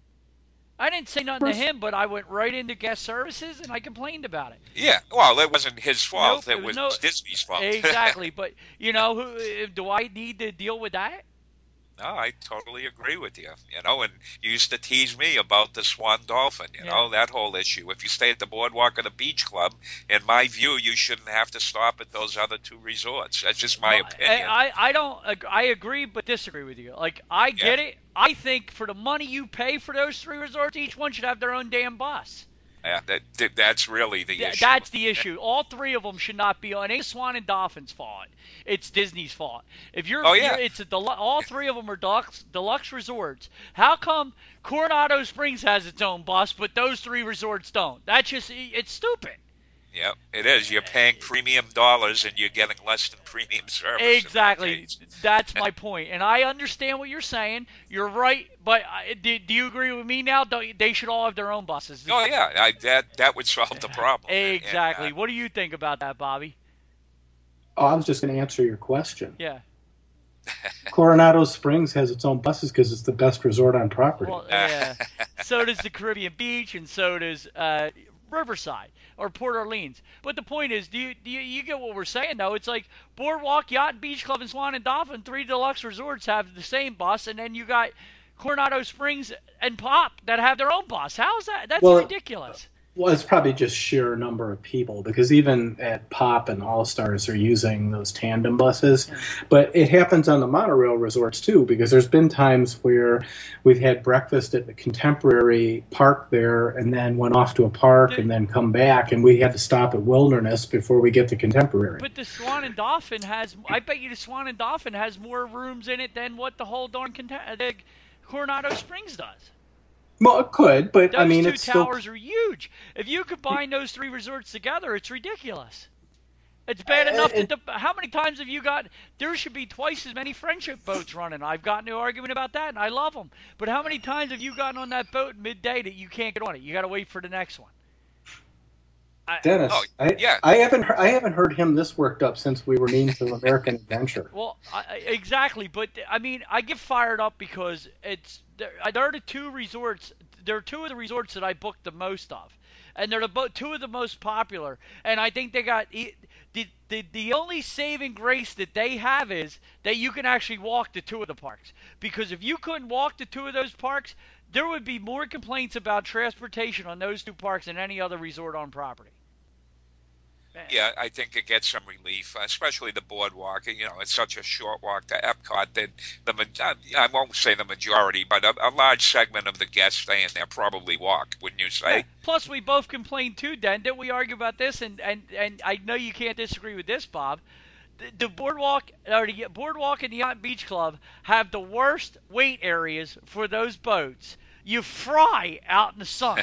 I didn't say nothing to him, but I went right into guest services and I complained about it. Yeah, well, it wasn't his fault. Nope, it, it was, was no, Disney's fault. Exactly, but you know, who, do I need to deal with that? No, I totally agree with you. You know, and you used to tease me about the Swan Dolphin, you yeah. know, that whole issue. If you stay at the boardwalk or the beach club, in my view, you shouldn't have to stop at those other two resorts. That's just my well, opinion. I, I don't, I agree, but disagree with you. Like, I get yeah. it. I think for the money you pay for those three resorts, each one should have their own damn bus. Yeah, that, that's really the Th- issue. That's the issue. All three of them should not be on. It ain't Swan and Dolphin's fault. It's Disney's fault. If you're, oh, yeah. You're, it's a del- all three of them are deluxe, deluxe resorts. How come Coronado Springs has its own bus, but those three resorts don't? That's just, it's stupid. Yep, it is. You're paying premium dollars and you're getting less than premium service. Exactly. That That's my point. And I understand what you're saying. You're right. But I, do, do you agree with me now? Don't you, they should all have their own buses. Oh, yeah. I, that, that would solve the problem. Exactly. And, uh, what do you think about that, Bobby? Oh, I was just going to answer your question. Yeah. Coronado Springs has its own buses because it's the best resort on property. Well, yeah. So does the Caribbean Beach, and so does uh, Riverside or Port Orleans. But the point is, do you, do you you get what we're saying though? It's like Boardwalk, Yacht and Beach Club, and Swan and Dolphin, three deluxe resorts have the same bus, and then you got Coronado Springs and Pop that have their own bus. How's that? That's well, ridiculous. Well, it's probably just sheer number of people because even at Pop and All Stars are using those tandem buses. Yeah. But it happens on the monorail resorts too, because there's been times where we've had breakfast at the Contemporary Park there and then went off to a park the, and then come back, and we had to stop at Wilderness before we get to Contemporary. But the Swan and Dolphin has, I bet you the Swan and Dolphin has more rooms in it than what the whole darn Contem- the Coronado Springs does. Well, it could, but those I mean, two it's towers still... are huge. If you combine those three resorts together, it's ridiculous. It's bad enough uh, to. How many times have you got? There should be twice as many friendship boats running. I've gotten into an argument about that, and I love them. But how many times have you gotten on that boat midday that you can't get on it? You got to wait for the next one. I, Dennis, oh, I, yeah. I haven't I haven't heard him this worked up since we were named to American Adventure. Well, I, exactly, but I mean, I get fired up because it's there, there are the two resorts. There are two of the resorts that I booked the most of, and they're the two of the most popular. And I think they got the the the only saving grace that they have is that you can actually walk to two of the parks. Because if you couldn't walk to two of those parks, there would be more complaints about transportation on those two parks than any other resort on property. Yeah, I think it gets some relief, especially the boardwalk. You know, it's such a short walk to Epcot that the I won't say the majority, but a, a large segment of the guests staying there probably walk, wouldn't you say? Yeah. Plus, we both complained too, Dan. Didn't we argue about this? And, and, and I know you can't disagree with this, Bob. The, the boardwalk or the boardwalk and the Yacht Beach Club have the worst wait areas for those boats. You fry out in the sun.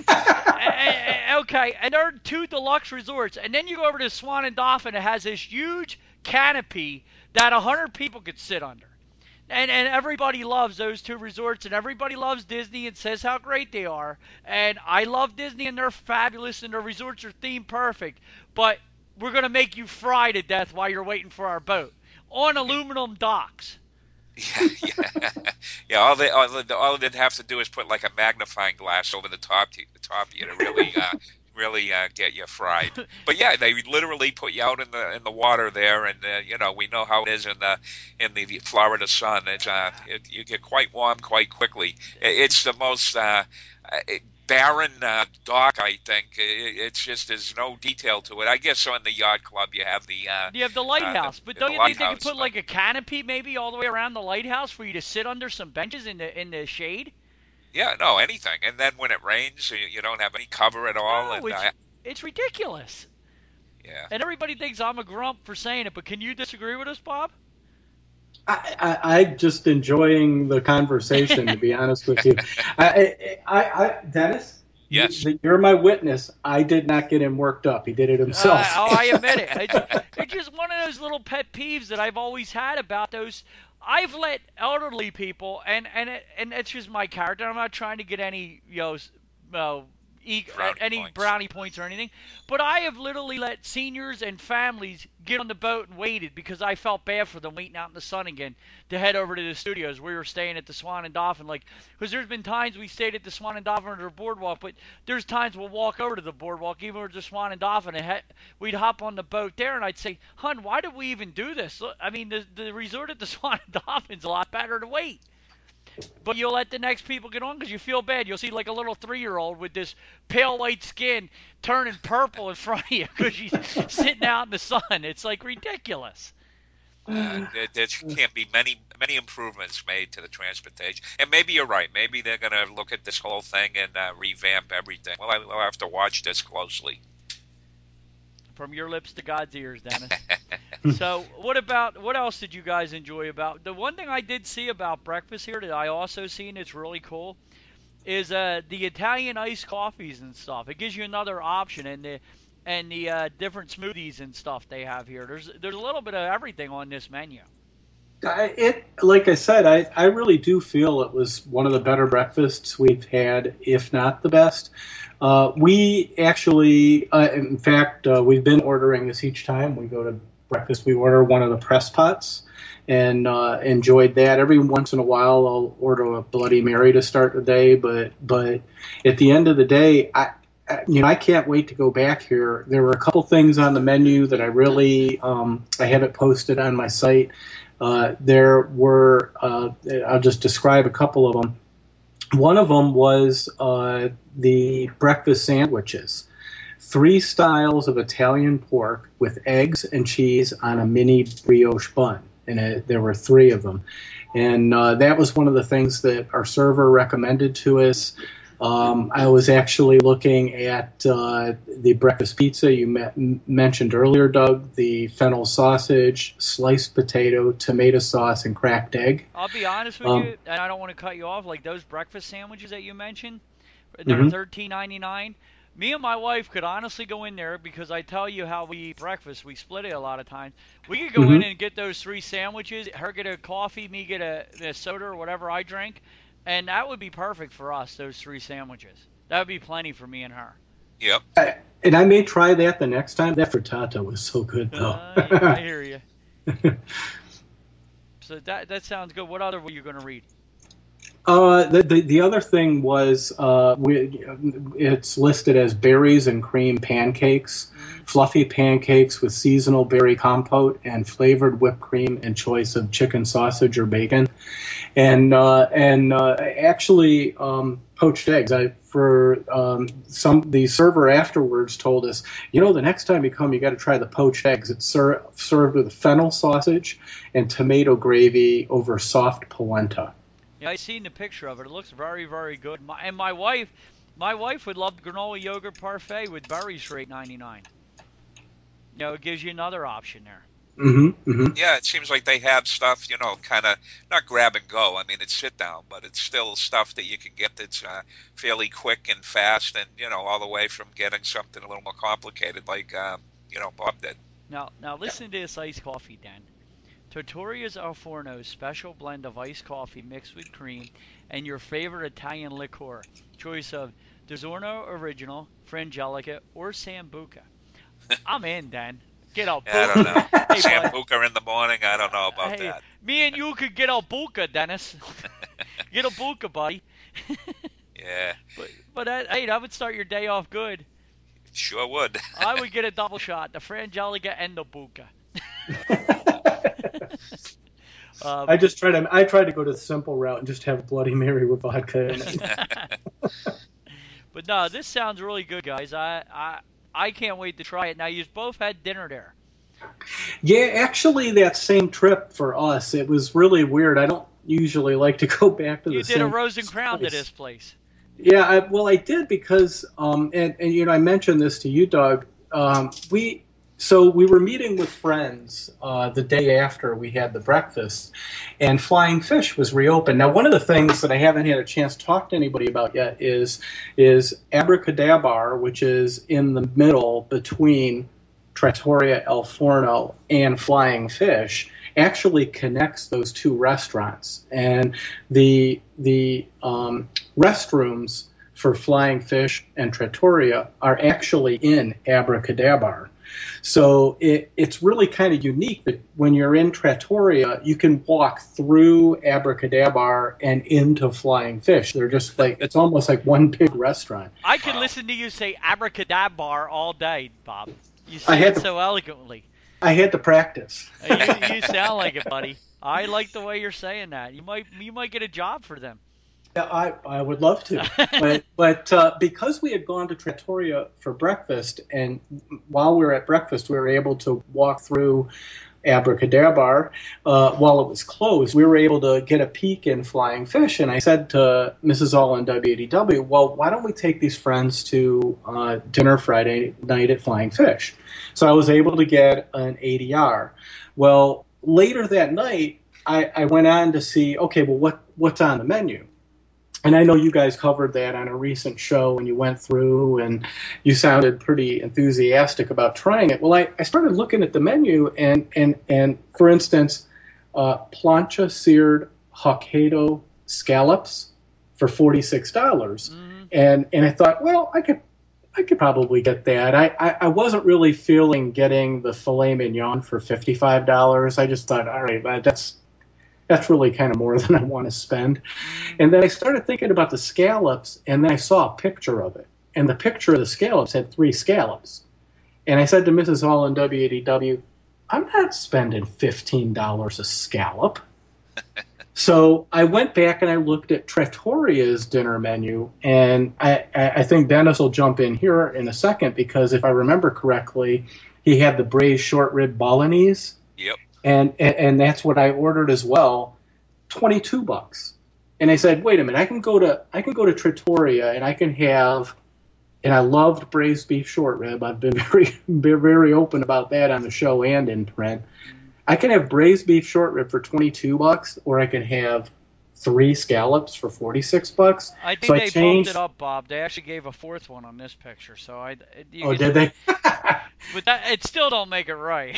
and, okay, and there are two deluxe resorts. And then you go over to Swan and Dolphin. It has this huge canopy that one hundred people could sit under. And and everybody loves those two resorts, and everybody loves Disney and says how great they are. And I love Disney, and they're fabulous, and their resorts are themed perfect. But we're going to make you fry to death while you're waiting for our boat on aluminum docks. Yeah, yeah, yeah. All they all, they, all they'd have to do is put like a magnifying glass over the top, the top of you to really, uh, really uh, get you fried. But yeah, they literally put you out in the in the water there, and uh, you know we know how it is in the in the Florida sun. It's uh, it, you get quite warm quite quickly. It, it's the most uh, it, barren uh, dock, I think. It, it's just there's no detail to it. I guess on the yacht club you have the uh, you have the lighthouse, uh, the, but don't the you think they could put but... like a canopy maybe all the way around the lighthouse for you to sit under some benches in the in the shade? Yeah, no, anything. And then when it rains, you, you don't have any cover at all. No, and it's, I, it's ridiculous. Yeah. And everybody thinks I'm a grump for saying it, but can you disagree with us, Bob? I, I, I'm just enjoying the conversation, to be honest with you. I, I, I, Dennis? Yes. You're my witness. I did not get him worked up. He did it himself. Uh, oh, I admit it. It's, it's just one of those little pet peeves that I've always had about those. I've let elderly people, and and it, and it's just my character. I'm not trying to get any you know, uh, e- brownie any points. brownie points or anything, but I have literally let seniors and families get on the boat and waited because I felt bad for them waiting out in the sun again to head over to the studios. We were staying at the Swan and Dolphin, like, because there's been times we stayed at the Swan and Dolphin or the boardwalk, but there's times we'll walk over to the boardwalk, even with the Swan and Dolphin, and ha- we'd hop on the boat there, and I'd say, "Hun, why did we even do this? Look, I mean, the the resort at the Swan and Dolphin's a lot better to wait." But you'll let the next people get on because you feel bad. You'll see like a little three-year-old with this pale white skin turning purple in front of you because she's sitting out in the sun. It's like ridiculous. Uh, there, there can't be many many improvements made to the transportation. And maybe you're right. Maybe they're going to look at this whole thing and uh, revamp everything. Well, I, I'll have to watch this closely. From your lips to God's ears, Dennis. So what about, what else did you guys enjoy about, the one thing I did see about breakfast here that I also seen it's really cool is uh, the Italian iced coffees and stuff. It gives you another option, and the and the uh, different smoothies and stuff they have here. There's there's a little bit of everything on this menu. I, it like I said, I, I really do feel it was one of the better breakfasts we've had, if not the best. Uh, we actually, uh, in fact, uh, we've been ordering this each time we go to breakfast. We order one of the press pots, and uh, enjoyed that. Every once in a while, I'll order a Bloody Mary to start the day, but but at the end of the day, I. You know, I can't wait to go back here. There were a couple things on the menu that I really, um, I have it posted on my site. Uh, there were, uh, I'll just describe a couple of them. One of them was uh, the breakfast sandwiches. Three styles of Italian pork with eggs and cheese on a mini brioche bun. And it, there were three of them. And uh, that was one of the things that our server recommended to us. Um, I was actually looking at uh, the breakfast pizza you me- mentioned earlier, Doug, the fennel sausage, sliced potato, tomato sauce, and cracked egg. I'll be honest with um, you, and I don't want to cut you off, like those breakfast sandwiches that you mentioned, they're mm-hmm. thirteen ninety-nine. Me and my wife could honestly go in there, because I tell you how we eat breakfast. We split it a lot of times. We could go mm-hmm. in and get those three sandwiches, her get a coffee, me get a, a soda or whatever I drink. And that would be perfect for us, those three sandwiches. That would be plenty for me and her. Yep. I, and I may try that the next time. That frittata was so good, though. Uh, I, I hear you. So that that sounds good. What other were you going to read? Uh, the, the the other thing was uh, we, it's listed as berries and cream pancakes, mm-hmm. fluffy pancakes with seasonal berry compote and flavored whipped cream and choice of chicken sausage or bacon, and uh, and uh, actually um, poached eggs. I for um, some the server afterwards told us, you know, the next time you come, you got to try the poached eggs. It's ser- served with fennel sausage and tomato gravy over soft polenta. Yeah, I seen the picture of it. It looks very, very good. My, and my wife, my wife would love granola yogurt parfait with berries for eight ninety-nine. You know, it gives you another option there. Mm-hmm, mm-hmm. Yeah, it seems like they have stuff, you know, kind of not grab and go. I mean, it's sit down, but it's still stuff that you can get that's uh, fairly quick and fast, and you know, all the way from getting something a little more complicated, like um, you know, Bob did. Now, now listen to this iced coffee, Dan. Trattoria's Al Forno's special blend of iced coffee mixed with cream and your favorite Italian liqueur. Choice of DiGiorno Original, Frangelica, or Sambuca. I'm in, Dan. Get out, yeah, I don't know. Hey, Sambuca in the morning, I don't know about hey, that. Me and you could get a buca, Dennis. Get a buca, buddy. Yeah. But, but that, hey, that would start your day off good. Sure would. I would get a double shot, the Frangelica and the buca. Um, I just tried to I tried to go to the simple route and just have Bloody Mary with vodka in it. But no, this sounds really good, guys. I, I I can't wait to try it. Now, you both had dinner there. Yeah, actually, that same trip for us, it was really weird. I don't usually like to go back to you the same. You did a Rose and Crown place. to this place. Yeah, I, well, I did because, um, and, and you know, I mentioned this to you, Doug. Um, we. So we were meeting with friends uh, the day after we had the breakfast, and Flying Fish was reopened. Now, one of the things that I haven't had a chance to talk to anybody about yet is is Abracadabar, which is in the middle between Trattoria El Forno and Flying Fish, actually connects those two restaurants. And the the um, restrooms for Flying Fish and Trattoria are actually in Abracadabar. So it, it's really kind of unique that when you're in Trattoria, you can walk through Abracadabar and into Flying Fish. They're just like, it's almost like one big restaurant. I could Wow. listen to you say Abracadabar all day, Bob. You I say had it to- so eloquently. I had to practice. you, you sound like it, buddy. I like the way you're saying that. You might you might get a job for them. Yeah, I, I would love to. but but uh, because we had gone to Trattoria for breakfast, and while we were at breakfast, we were able to walk through Abracadabar uh, while it was closed. We were able to get a peek in Flying Fish, and I said to Missus All in W D W, well, why don't we take these friends to uh, dinner Friday night at Flying Fish? So I was able to get an A D R. Well, later that night, I, I went on to see, okay, well, what what's on the menu? And I know you guys covered that on a recent show when you went through, and you sounded pretty enthusiastic about trying it. Well, I, I started looking at the menu, and, and, and for instance, uh, plancha seared Hokkaido scallops for forty-six dollars. Mm-hmm. And and I thought, well, I could I could probably get that. I, I, I wasn't really feeling getting the filet mignon for fifty-five dollars. I just thought, all right, that's that's really kind of more than I want to spend. And then I started thinking about the scallops, and then I saw a picture of it. And the picture of the scallops had three scallops. And I said to Missus Hall in W A D W, I'm not spending fifteen dollars a scallop. So I went back and I looked at Trattoria's dinner menu, and I, I think Dennis will jump in here in a second, because if I remember correctly, he had the braised short rib bolognese. Yep. And, and and that's what I ordered as well, twenty-two bucks. And I said, wait a minute, I can go to I can go to Trattoria and I can have, and I loved braised beef short rib. I've been very very open about that on the show and in print. I can have braised beef short rib for twenty-two bucks, or I can have three scallops for forty-six bucks. I think so they I changed... bumped it up, Bob. They actually gave a fourth one on this picture. So I. Oh, did they? But that it still don't make it right.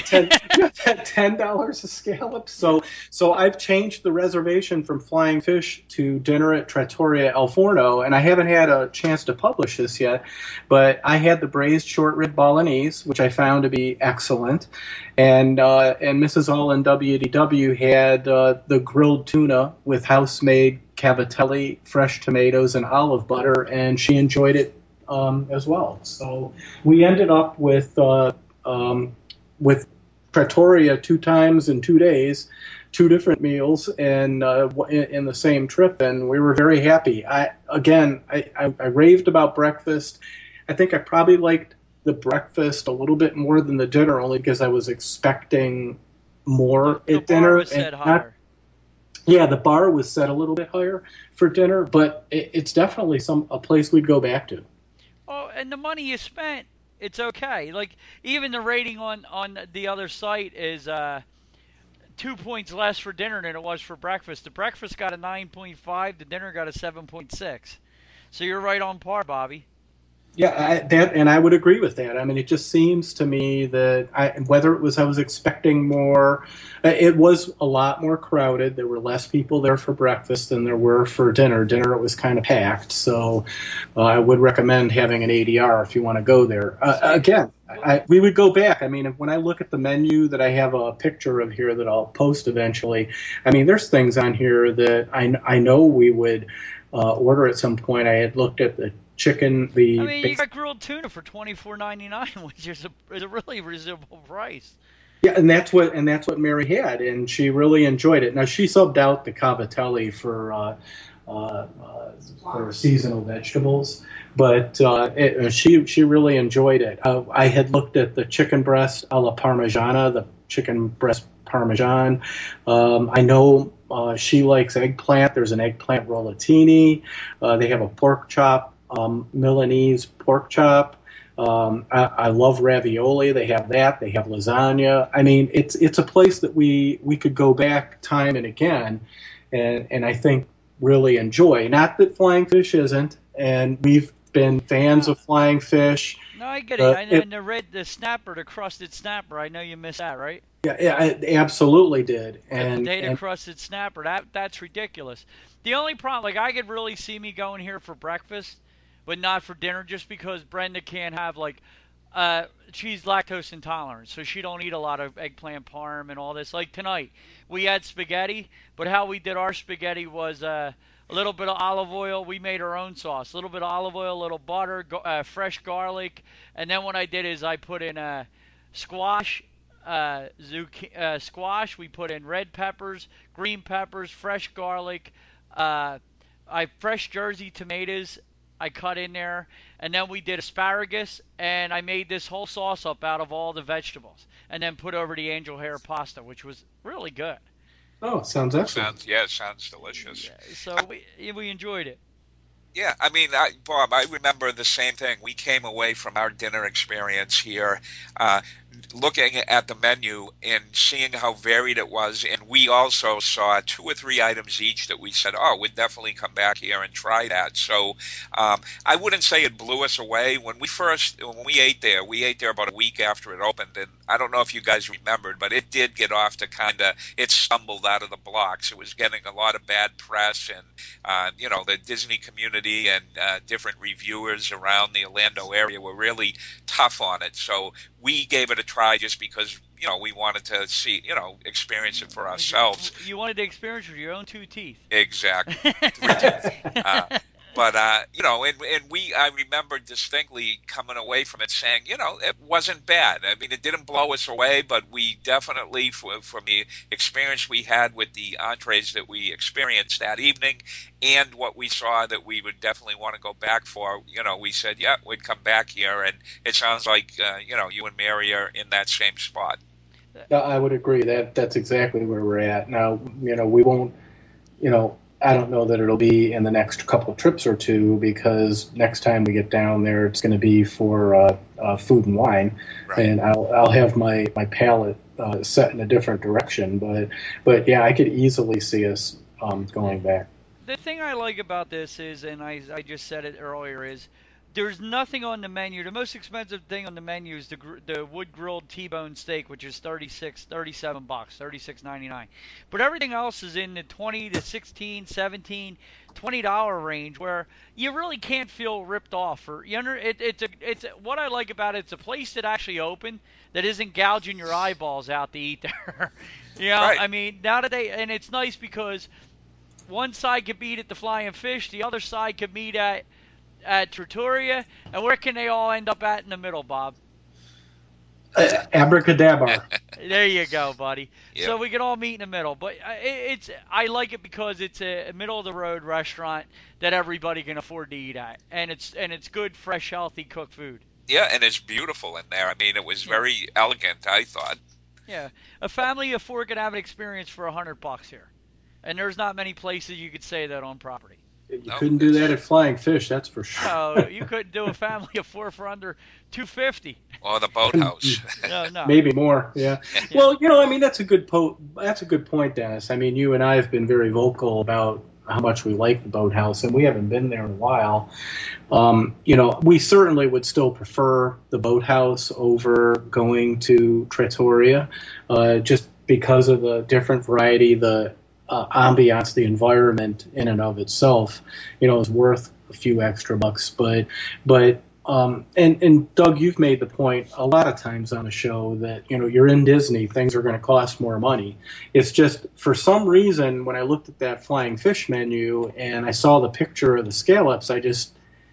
Ten dollars a scallop. So so I've changed the reservation from Flying Fish to dinner at Trattoria El Forno, and I haven't had a chance to publish this yet. But I had the braised short rib bolognese, which I found to be excellent, and uh, and Missus Hall in W D W had uh, the grilled tuna with house-made cavatelli, fresh tomatoes, and olive butter, and she enjoyed it Um, as well. So we ended up with uh, um, with Trattoria two times in two days, two different meals, and uh, in, in the same trip, and we were very happy. I again, I, I, I raved about breakfast. I think I probably liked the breakfast a little bit more than the dinner, only because I was expecting more the at dinner. Bar was set not, higher. Yeah, the bar was set a little bit higher for dinner, but it, it's definitely some a place we'd go back to. Oh, and the money you spent, it's okay. Like, even the rating on, on the other site is uh, two points less for dinner than it was for breakfast. The breakfast got a nine point five, the dinner got a seven point six. So you're right on par, Bobby. Yeah, I, that, and I would agree with that. I mean, it just seems to me that I, whether it was I was expecting more, it was a lot more crowded. There were less people there for breakfast than there were for dinner. Dinner, it was kind of packed. So uh, I would recommend having an A D R if you want to go there. Uh, again, I, we would go back. I mean, when I look at the menu that I have a picture of here that I'll post eventually, I mean, there's things on here that I, I know we would uh, order at some point. I had looked at the chicken, the I mean, you got grilled tuna for twenty-four ninety-nine, which is a, is a really reasonable price. Yeah, and that's what and that's what Mary had, and she really enjoyed it. Now she subbed out the cavatelli for uh, uh, uh, for seasonal vegetables, but uh, it, she she really enjoyed it. Uh, I had looked at the chicken breast alla parmigiana, the chicken breast parmesan. Um, I know uh, she likes eggplant. There's an eggplant rollatini. Uh, they have a pork chop. Um, Milanese pork chop. Um, I, I love ravioli. They have that. They have lasagna. I mean, it's it's a place that we, we could go back time and again, and and I think really enjoy. Not that Flying Fish isn't, and we've been fans of Flying Fish. No, I get it. Uh, I know, it and the red, the snapper, the crusted snapper. I know you missed that, right? Yeah, yeah, I absolutely did. And the potato and, crusted snapper. That that's ridiculous. The only problem, like, I could really see me going here for breakfast, but not for dinner, just because Brenda can't have, like, uh, she's lactose intolerant, so she don't eat a lot of eggplant parm and all this. Like tonight, we had spaghetti, but how we did our spaghetti was uh, a little bit of olive oil. We made our own sauce, a little bit of olive oil, a little butter, uh, fresh garlic, and then what I did is I put in uh, squash, uh, zucchini, uh, squash. We put in red peppers, green peppers, fresh garlic, uh, I fresh Jersey tomatoes. I cut in there, and then we did asparagus, and I made this whole sauce up out of all the vegetables, and then put over the angel hair pasta, which was really good. Oh, sounds excellent. Sounds, yeah, it sounds delicious. Yeah, so we we enjoyed it. Yeah, I mean, I, Bob, I remember the same thing. We came away from our dinner experience here uh, looking at the menu and seeing how varied it was, and we also saw two or three items each that we said, oh, we'd definitely come back here and try that. So um, I wouldn't say it blew us away. When we first, when we ate there, we ate there about a week after it opened, and I don't know if you guys remembered, but it did get off to kind of, it stumbled out of the blocks. It was getting a lot of bad press, and, uh, you know, the Disney community and uh, different reviewers around the Orlando area were really tough on it. So we gave it a try just because, you know, we wanted to see, you know, experience it for ourselves. You wanted to experience with your own two teeth. Exactly. Three teeth. Uh, but, uh, you know, and, and we, I remember distinctly coming away from it saying, you know, it wasn't bad. I mean, it didn't blow us away, but we definitely, for, from the experience we had with the entrees that we experienced that evening and what we saw that we would definitely want to go back for, you know, we said, yeah, we'd come back here. And it sounds like, uh, you know, you and Mary are in that same spot. I would agree. That that's exactly where we're at. Now, you know, we won't, you know, I don't know that it'll be in the next couple of trips or two, because next time we get down there, it's going to be for uh, uh, food and wine, right. And I'll I'll have my my palate uh, set in a different direction. But but yeah, I could easily see us um, going back. The thing I like about this is, and I I just said it earlier, is there's nothing on the menu. The most expensive thing on the menu is the the wood grilled T-bone steak, which is thirty-six, thirty-seven bucks, thirty-six ninety-nine. But everything else is in the twenty to sixteen, seventeen, twenty dollar range, where you really can't feel ripped off. Or you under it, it's a it's a, what I like about it. It's a place that actually opened that isn't gouging your eyeballs out to eat there. you know, right. I mean, now that they and it's nice because one side could meet at the Flying Fish, the other side could meet at at Trattoria, and where can they all end up at in the middle, Bob? Uh, abracadabra. There you go, buddy. Yep. So we can all meet in the middle. But it, it's I like it because it's a middle of the road restaurant that everybody can afford to eat at, and it's and it's good, fresh, healthy cooked food. Yeah, and it's beautiful in there. I mean, it was very yeah. elegant, I thought. Yeah, a family of four can have an experience for a hundred bucks here, and there's not many places you could say that on property. You no, couldn't do that at Flying Fish, that's for sure. No, you couldn't do a family of four for under two fifty. Or the boathouse. no, no. Maybe more, yeah. yeah. Well, you know, I mean, that's a good po- that's a good point, Dennis. I mean, you and I have been very vocal about how much we like the boathouse, and we haven't been there in a while. Um, you know, we certainly would still prefer the boathouse over going to Trattoria, uh, just because of the different variety, the Uh, ambiance, the environment in and of itself, you know, is worth a few extra bucks. But, but, um, and, and Doug, you've made the point a lot of times on the show that, you know, you're in Disney, things are going to cost more money. It's just, for some reason, when I looked at that Flying Fish menu and I saw the picture of the scallops, I just,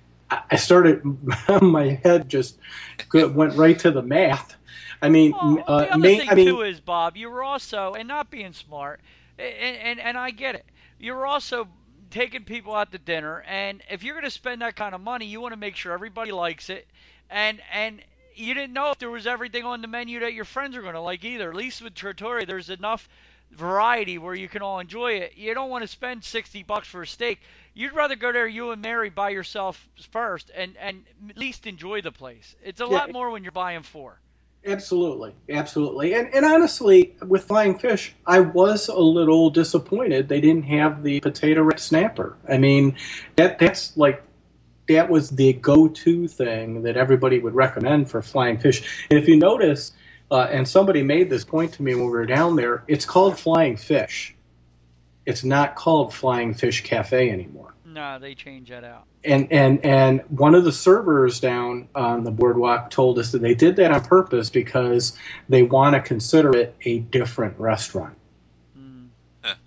I started, my head just went right to the math. I mean, well, uh, the other may, thing I mean, too is, Bob, you were also, and not being smart, And, and and I get it. You're also taking people out to dinner, and if you're going to spend that kind of money, you want to make sure everybody likes it. And and you didn't know if there was everything on the menu that your friends are going to like either. At least with Trattoria, there's enough variety where you can all enjoy it. You don't want to spend sixty bucks for a steak. You'd rather go there, you and Mary, by yourself first, and and at least enjoy the place. It's a yeah. lot more when you're buying four. Absolutely, absolutely. And and honestly, with Flying Fish, I was a little disappointed they didn't have the potato red snapper. I mean, that that's like that was the go-to thing that everybody would recommend for Flying Fish. And if you notice, uh, and somebody made this point to me when we were down there, it's called Flying Fish. It's not called Flying Fish Cafe anymore. No, they changed that out. And, and and one of the servers down on the boardwalk told us that they did that on purpose because they want to consider it a different restaurant. Mm. Huh.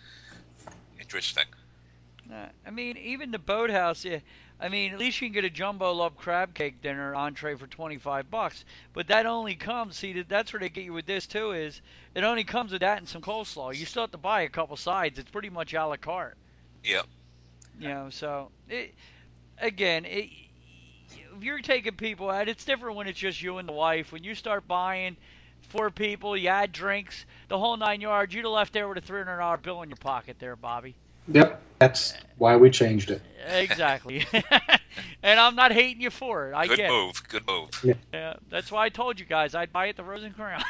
Interesting. Uh, I mean, even the boathouse, yeah, I mean, at least you can get a jumbo love crab cake dinner entree for twenty-five bucks. But that only comes, see, that's where they get you with this too, is it only comes with that and some coleslaw. You still have to buy a couple sides. It's pretty much a la carte. Yep. You know, so, it, again, it, if you're taking people out, it's different when it's just you and the wife. When you start buying four people, you add drinks, the whole nine yards, you'd have left there with a three hundred dollar bill in your pocket there, Bobby. Yep, that's why we changed it. Exactly. And I'm not hating you for it. I Good get move. Good move. it. Yeah, that's why I told you guys I'd buy it the Rose and Crown.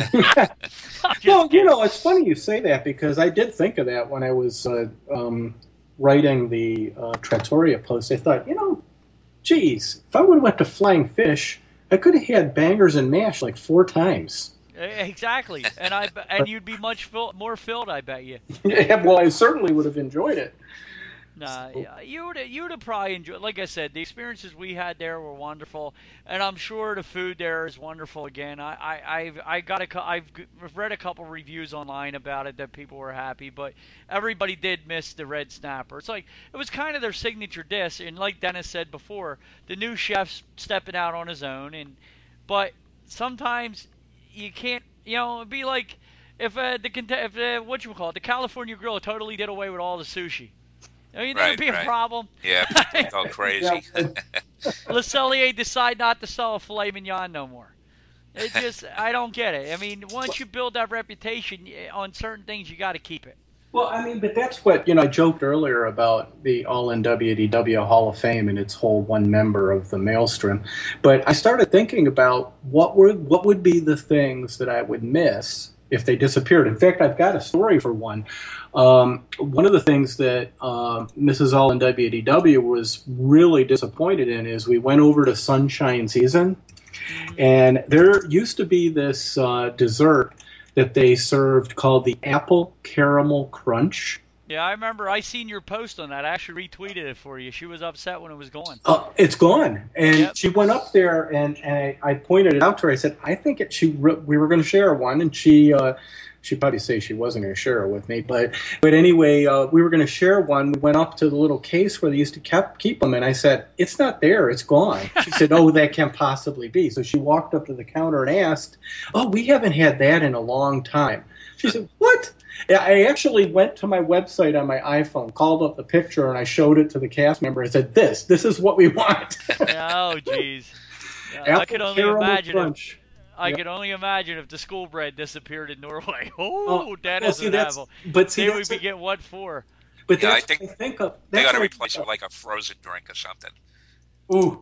Well, you know, it's funny you say that because I did think of that when I was uh, um, writing the uh, Trattoria post. I thought, you know, geez, if I would have went to Flying Fish, I could have had bangers and mash like four times. Exactly, and I and you'd be much fill, more filled, I bet you. Yeah, well, I certainly would have enjoyed it. Nah, you would you would have probably enjoyed. Like I said, the experiences we had there were wonderful, and I'm sure the food there is wonderful again. I, I I've I got a I've read a couple reviews online about it that people were happy, but everybody did miss the red snapper. It's like it was kind of their signature dish, and like Dennis said before, the new chef's stepping out on his own, and but sometimes you can't, you know, it'd be like if uh, the if uh, what you call it, the California Grill totally did away with all the sushi. I mean, Right, that'd be right. a problem. Yeah, people go crazy. Le Cellier decide not to sell a filet mignon no more. It just, I don't get it. I mean, once you build that reputation on certain things, you got to keep it. Well, I mean, but that's what, you know, I joked earlier about the All-In W D W Hall of Fame and its whole one member of the Maelstrom. But I started thinking about what were what would be the things that I would miss if they disappeared. In fact, I've got a story for one. Um, one of the things that uh, Missus All-In W D W was really disappointed in is we went over to Sunshine Season, and there used to be this uh, dessert that they served called the Apple Caramel Crunch. Yeah, I remember I seen your post on that. I actually retweeted it for you. She was upset when it was gone. Uh, it's gone. And Yep. she went up there, and, and I, I pointed it out to her. I said, I think it, she re- we were going to share one, and she uh, she'd probably say she wasn't going to share it with me. But but anyway, uh, we were going to share one. We went up to the little case where they used to kept, keep them, and I said, it's not there. It's gone. She said, oh, that can't possibly be. So she walked up to the counter and asked, oh, we haven't had that in a long time. She said, what? I actually went to my website on my iPhone, called up the picture, and I showed it to the cast member. I said, this, this is what we want. Oh, jeez. Yeah, Apple I could only Caramel imagine. If, Crunch. I Yep. could only imagine if the school bread disappeared in Norway. Oh, Oh, that well, is see, an that's- apple. but see, They would that's be a- getting what for? But Yeah, I that's think what I think of. They That's got to what I replace think it with like a frozen drink or something. of. Ooh.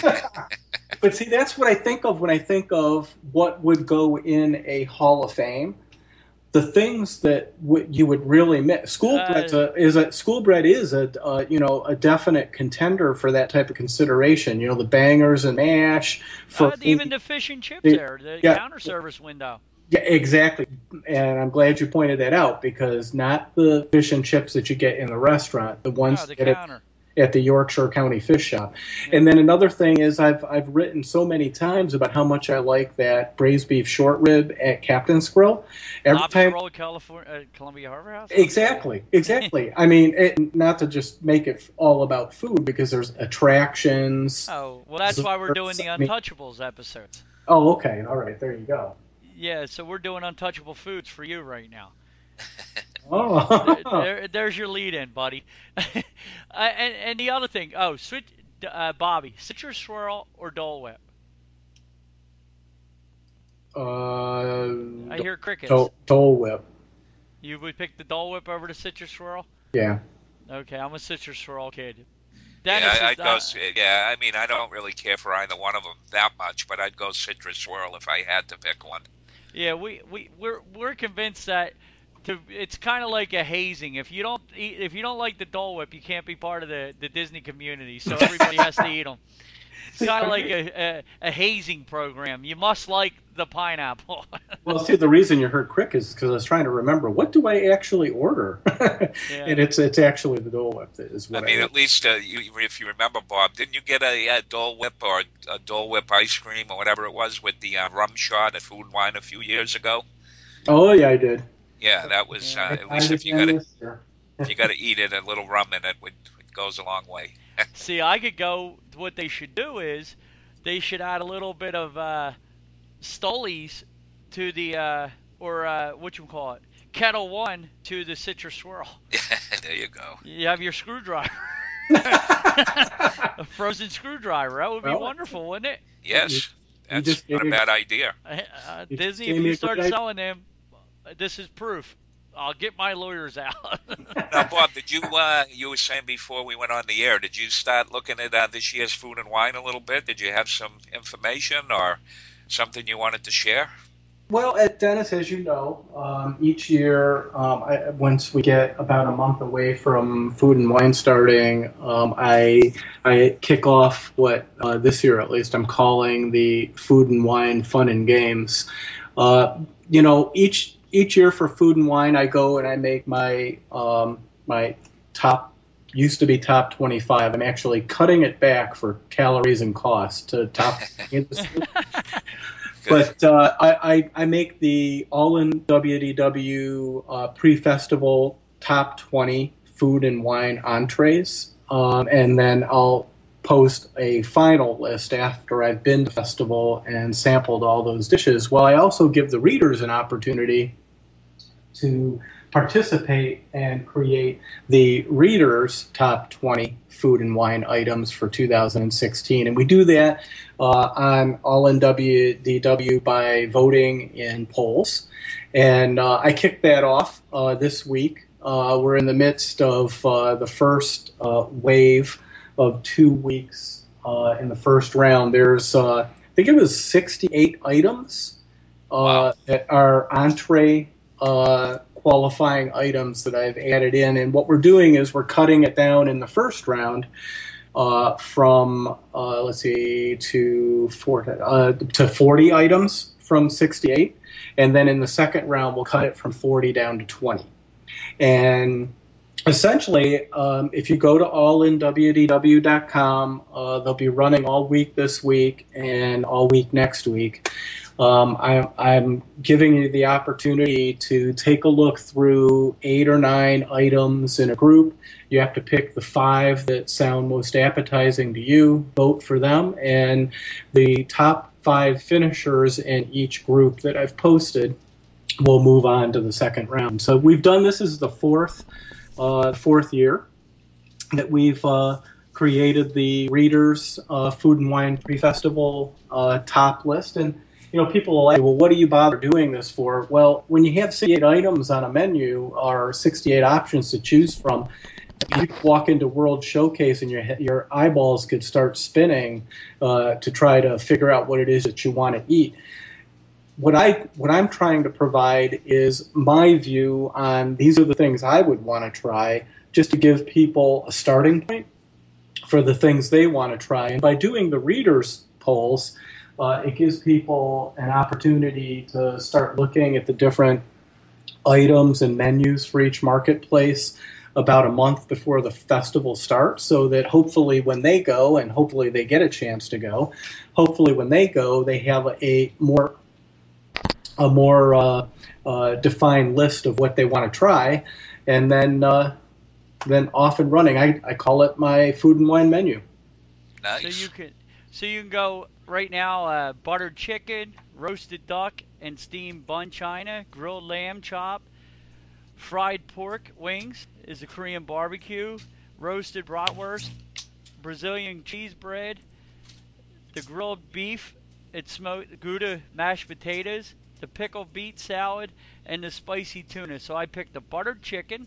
But see, that's what I think of when I think of what would go in a Hall of Fame. The things that w- you would really miss. Schoolbread Uh, is a schoolbread is a uh, you know a definite contender for that type of consideration. You know, the bangers and mash. For Uh, even the fish and chips the- there, the yeah. counter service window. Yeah, exactly. And I'm glad you pointed that out because not the fish and chips that you get in the restaurant, the ones Oh, the that at, counter. at the Yorkshire County Fish Shop. And then another thing is I've I've written so many times about how much I like that braised beef short rib at Captain's Grill. Every Lobster time, roll at California, uh, Columbia Harbor House? exactly, exactly. I mean, it, not to just make it all about food because there's attractions. Oh, well, that's why we're doing the I mean- Untouchables episodes. Oh, okay, all right, there you go. Yeah, so we're doing untouchable foods for you right now. Oh, there, there's your lead-in, buddy. uh, and and the other thing, oh, switch, uh, Bobby, citrus swirl or Dole Whip? uh, I hear crickets. Dole, Dole Whip. You would pick the Dole Whip over the citrus swirl? Yeah. Okay, I'm a citrus swirl kid. Yeah, Dennis I, is, I'd go. uh, s- Yeah, I mean, I don't really care for either one of them that much, but I'd go citrus swirl if I had to pick one. Yeah, we we we're we're convinced that to it's kind of like a hazing. If you don't eat, if you don't like the Dole Whip, you can't be part of the, the Disney community. So everybody has to eat them. It's kind of like a, a a hazing program. You must like the pineapple. Well, see, the reason you heard crick is because I was trying to remember what do I actually order, Yeah. and it's it's actually the Dole Whip that is I what I. mean, I at least uh, you, if you remember, Bob, didn't you get a, a Dole Whip or a Dole Whip ice cream or whatever it was with the uh, rum shot at Food and Wine a few years ago? oh yeah, I did. Yeah, that was Yeah. uh, I at least tried if you again got to this year. if you got to eat it, a little rum in it, would, it goes a long way. See, I could go. What they should do is they should add a little bit of uh, Stolies to the uh, or uh, what you call it, Kettle One to the citrus swirl. There you go. You have your screwdriver, a frozen screwdriver. That would be Well, wonderful, wouldn't it? Yes, you that's just not a gave me- bad idea. Uh, You Disney, gave if me you a start good idea. selling them, uh, this is proof. I'll get my lawyers out. Now, Bob, did you uh, you were saying before we went on the air? Did you start looking at uh, this year's Food and Wine a little bit? Did you have some information or something you wanted to share? Well, at Dennis, as you know, um, each year, um, I, once we get about a month away from Food and Wine starting, um, I I kick off what uh, this year, at least, I'm calling the Food and Wine Fun and Games. Uh, you know, each each year for Food and Wine, I go and I make my um, my top used to be top twenty-five. I'm actually cutting it back for calories and cost to top. But uh, I, I, I make the All-In W D W uh, pre-festival top twenty food and wine entrees, um, and then I'll post a final list after I've been to the festival and sampled all those dishes. Well, I also give the readers an opportunity to participate and create the readers' top twenty food and wine items for two thousand sixteen. And we do that uh, on All-In W D W by voting in polls. And uh, I kicked that off uh, this week. Uh, we're in the midst of uh, the first uh, wave of two weeks uh, in the first round. There's, uh, I think it was sixty-eight items uh, wow. that are entree uh, qualifying items that I've added in. And what we're doing is we're cutting it down in the first round uh, from, uh, let's see, to, four, uh, to forty items from sixty-eight. And then in the second round, we'll cut it from forty down to twenty. And essentially, um, if you go to all in W D W dot com, uh, they'll be running all week this week and all week next week. Um, I, I'm giving you the opportunity to take a look through eight or nine items in a group. You have to pick the five that sound most appetizing to you, vote for them, and the top five finishers in each group that I've posted will move on to the second round. So we've done this as the fourth uh, fourth year that we've uh, created the Readers uh, Food and Wine Pre-Festival uh, top list. And you know, people will like, well, what do you bother doing this for? Well, when you have sixty-eight items on a menu or sixty-eight options to choose from, you could walk into World Showcase and your your eyeballs could start spinning uh, to try to figure out what it is that you want to eat. What I what I'm trying to provide is my view on these are the things I would want to try, just to give people a starting point for the things they want to try. And by doing the readers polls, Uh, it gives people an opportunity to start looking at the different items and menus for each marketplace about a month before the festival starts, so that hopefully when they go, and hopefully they get a chance to go, hopefully when they go, they have a, a more a more uh, uh, defined list of what they want to try, and then uh, then off and running. I, I call it my food and wine menu. Nice. So you can so you can go right now. Uh, buttered chicken, roasted duck, and steamed bun china, grilled lamb chop, fried pork wings is a Korean barbecue, roasted bratwurst, Brazilian cheese bread, the grilled beef, it's smoked Gouda mashed potatoes, the pickled beet salad, and the spicy tuna. So I picked the buttered chicken.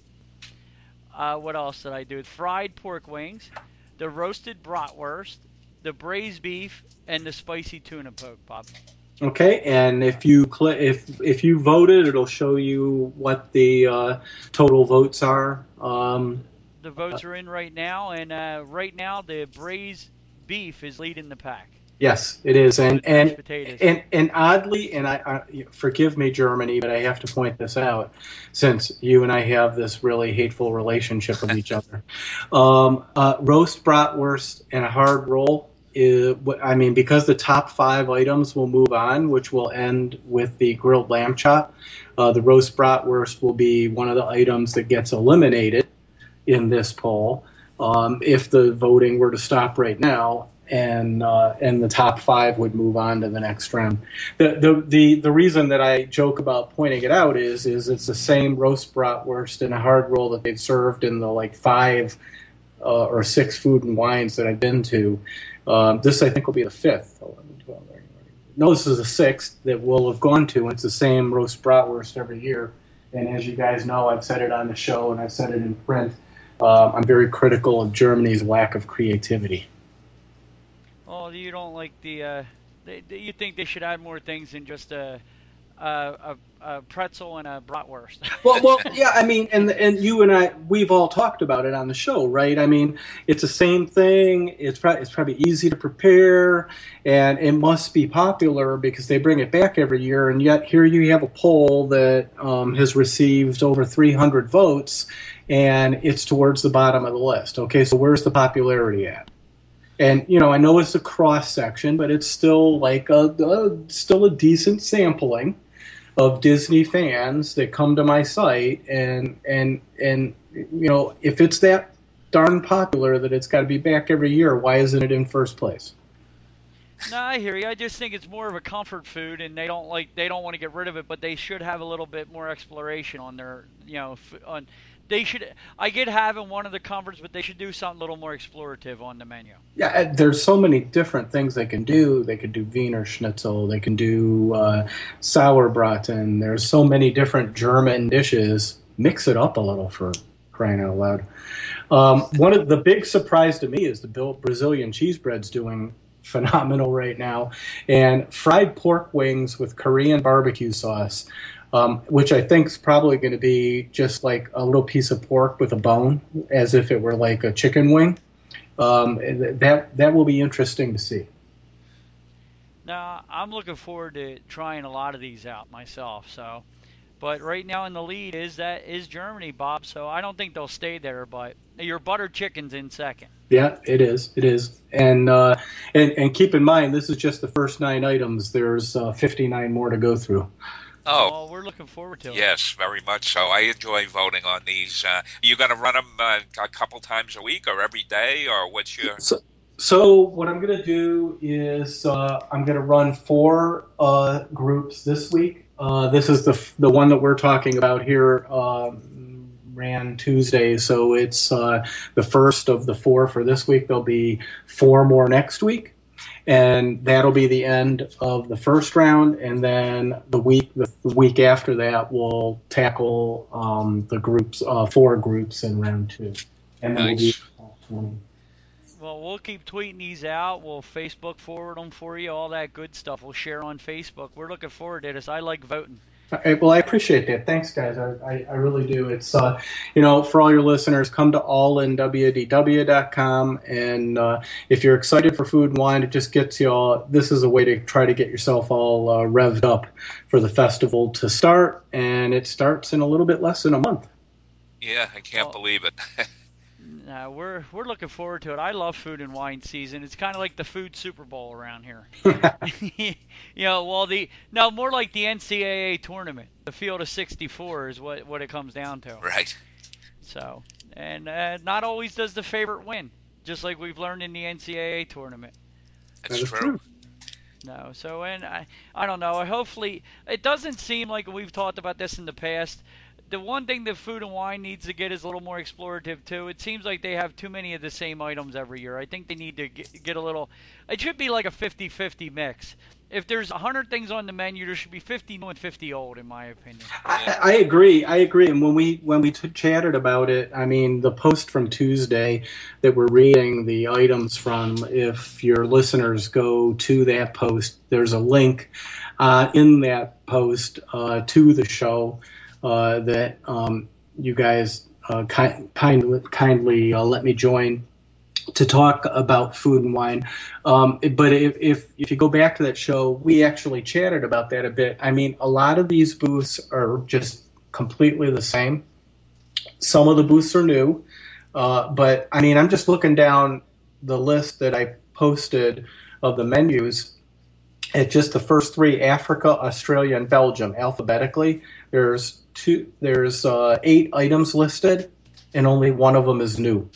Uh, what else did I do? Fried pork wings, the roasted bratwurst, the braised beef, and the spicy tuna poke, Bob. Okay, and if you cl- if if you voted, it'll show you what the uh, total votes are. Um, the votes are in right now, and uh, right now the braised beef is leading the pack. Yes, it is, and and, potatoes. and and oddly, and I, I forgive me, Germany, but I have to point this out, since you and I have this really hateful relationship with each other. Um, uh, roast bratwurst and a hard roll. Is, I mean, because the top five items will move on, which will end with the grilled lamb chop. Uh, the roast bratwurst will be one of the items that gets eliminated in this poll um, if the voting were to stop right now. And uh, and the top five would move on to the next round. The, the the the reason that I joke about pointing it out is is it's the same roast bratwurst and a hard roll that they've served in the like five uh, or six food and wines that I've been to. Um, this I think will be the fifth. No, this is the sixth that we'll have gone to. It's the same roast bratwurst every year and as you guys know, I've said it on the show and I've said it in print, uh, I'm very critical of Germany's lack of creativity. Oh, you don't like the, uh, they, you think they should add more things than just a, a, a pretzel and a bratwurst. well, well, yeah, I mean, and and you and I, we've all talked about it on the show, right? I mean, it's the same thing. It's probably, it's probably easy to prepare, and it must be popular because they bring it back every year. And yet here you have a poll that um, has received over three hundred votes, and it's towards the bottom of the list. Okay, so where's the popularity at? And, you know, I know it's a cross section, but it's still like a, a still a decent sampling of Disney fans that come to my site, and and and you know, if it's that darn popular that it's got to be back every year, why isn't it in first place? No, I hear you. I just think it's more of a comfort food, and they don't like they don't want to get rid of it, but they should have a little bit more exploration on their, you know, on. They should. I get having one of the comforts, but they should do something a little more explorative on the menu. Yeah, there's so many different things they can do. They could do Wiener Schnitzel. They can do uh, Sauerbraten. There's so many different German dishes. Mix it up a little, for crying out loud. Um, one of the big surprise to me is the Brazilian cheese bread's doing phenomenal right now, and fried pork wings with Korean barbecue sauce. Um, which I think is probably going to be just like a little piece of pork with a bone, as if it were like a chicken wing. Um, that that will be interesting to see. Now, I'm looking forward to trying a lot of these out myself. So, but right now in the lead is that is Germany, Bob. So I don't think they'll stay there. But your buttered chicken's in second. Yeah, it is. It is. And uh, and and keep in mind, this is just the first nine items. There's uh, fifty-nine more to go through. Oh, well, we're looking forward to it. Yes, very much so. I enjoy voting on these. Uh, you going to run them uh, a couple times a week or every day, or what's your... So, so what I'm going to do is uh, I'm going to run four uh, groups this week. Uh, this is the the one that we're talking about here. Uh, ran Tuesday, so it's uh, the first of the four for this week. There'll be four more next week. And that'll be the end of the first round, and then the week the week after that we'll tackle um, the groups, uh, four groups in round two, and then nice. we'll be twenty. Well, we'll keep tweeting these out. We'll Facebook forward them for you, all that good stuff. We'll share on Facebook. We're looking forward to this. I like voting. Right, well, I appreciate that. Thanks, guys. I, I, I really do. It's, uh, you know, for all your listeners, come to all in w d w dot com. And uh, if you're excited for Food and Wine, it just gets you all, this is a way to try to get yourself all uh, revved up for the festival to start. And it starts in a little bit less than a month. Yeah, I can't well, believe it. No, we're we're looking forward to it. I love food and wine season. It's kind of like the food Super Bowl around here. You know, well the no more like the N C double A tournament. The field of sixty-four is what what it comes down to. Right. So, and uh, not always does the favorite win, just like we've learned in the N C double A tournament. That's That is true. true. No, so and I I don't know. Hopefully, it doesn't seem like we've talked about this in the past. The one thing that Food and Wine needs to get is a little more explorative too. It seems like they have too many of the same items every year. I think they need to get, get a little. It should be like a fifty-fifty mix. If there's one hundred things on the menu, there should be fifty new and fifty old, in my opinion. I, I agree. I agree. And when we when we t- chatted about it, I mean, the post from Tuesday that we're reading the items from, if your listeners go to that post, there's a link uh, in that post uh, to the show uh, that um, you guys uh, ki- kindly, kindly uh, let me join to talk about Food and Wine. Um, but if, if if you go back to that show, we actually chatted about that a bit. I mean, a lot of these booths are just completely the same. Some of the booths are new. Uh, but, I mean, I'm just looking down the list that I posted of the menus at just the first three, Africa, Australia, and Belgium, alphabetically. There's two. There's uh, eight items listed, and only one of them is new.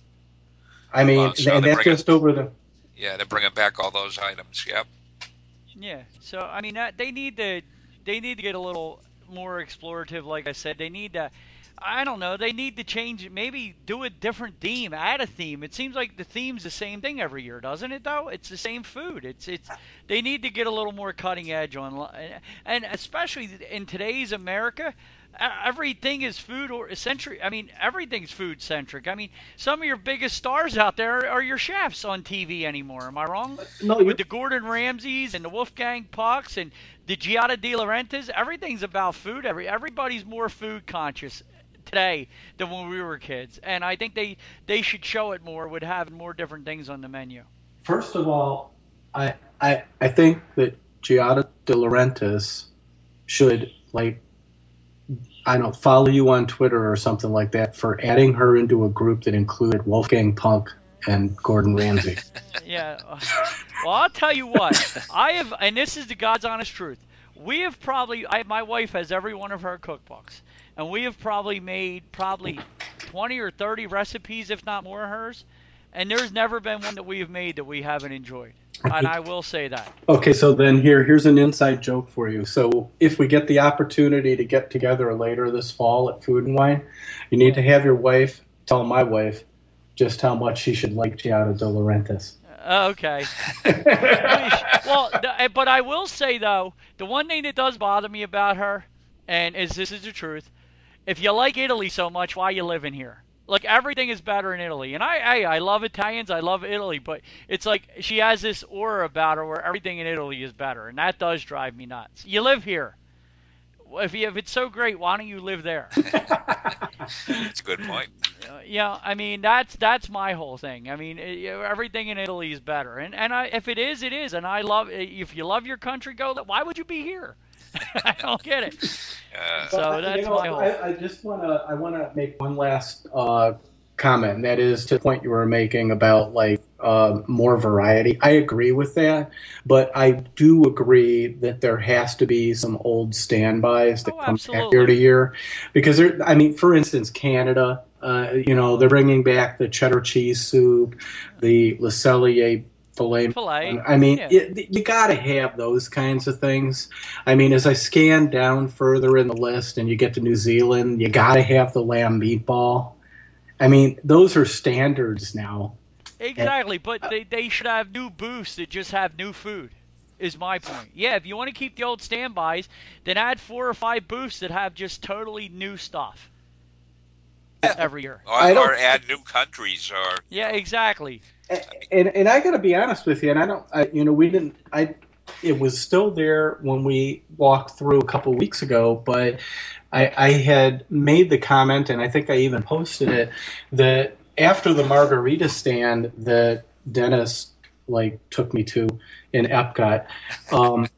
I mean, Well, so and they're that's bringing- just over the. Yeah, they're bringing back all those items. Yep. Yeah. So I mean, that, they need to they need to get a little more explorative. Like I said, they need to. I don't know. They need to change it. Maybe do a different theme. Add a theme. It seems like the theme's the same thing every year, doesn't it? Though it's the same food. It's it's. They need to get a little more cutting edge on, and especially in today's America, everything is food or centric. I mean, everything's food centric. I mean, some of your biggest stars out there are your chefs on T V anymore. Am I wrong? No, With the Gordon Ramsays and the Wolfgang Pucks and the Giada De Laurentiis, everything's about food. Every everybody's more food conscious today than when we were kids, and I think they they should show it more with having more different things on the menu. First of all, I I I think that Giada De Laurentiis should, like, I don't know, follow you on Twitter or something like that for adding her into a group that included Wolfgang Puck and Gordon Ramsay. Yeah. Well, I'll tell you what. I have, and this is the God's honest truth. We have probably, I, my wife has every one of her cookbooks, and we have probably made probably twenty or thirty recipes, if not more, of hers. And there's never been one that we have made that we haven't enjoyed. And I will say that. Okay, so then here, here's an inside joke for you. So if we get the opportunity to get together later this fall at Food and Wine, you need to have your wife tell my wife just how much she should like Giada De Laurentiis. Okay. Well, the, but I will say, though, the one thing that does bother me about her, and is this is the truth, if you like Italy so much, why are you living here? Like, everything is better in Italy. And I, I I love Italians, I love Italy, but it's like she has this aura about her where everything in Italy is better, and that does drive me nuts. You live here. If you, if it's so great, why don't you live there? That's a good point. Uh, yeah, I mean, that's that's my whole thing. I mean, it, everything in Italy is better. And, and I, if it is, it is. And I love, if you love your country, go, why would you be here? I don't get it. Uh, So But, that's you know, my whole. I, I just want to I want to make one last uh, comment, and that is to the point you were making about, like, uh, more variety. I agree with that, but I do agree that there has to be some old standbys that Oh, come back absolutely. year to year, because there, I mean, for instance, Canada, uh, you know, they're bringing back the cheddar cheese soup, the Le Cellier filet. Filet. I mean, Yeah. it, you got to have those kinds of things. I mean, as I scan down further in the list and you get to New Zealand, you got to have the lamb meatball. I mean, those are standards now. Exactly, but they, they should have new booths that just have new food, is my point. Yeah, if you want to keep the old standbys, then add four or five booths that have just totally new stuff every year. or, I don't- or add new countries, or Yeah, exactly. And and I got to be honest with you, and I don't, I, you know, we didn't, I, it was still there when we walked through a couple of weeks ago, but I, I had made the comment, and I think I even posted it, that after the margarita stand that Dennis, like, took me to in Epcot, um,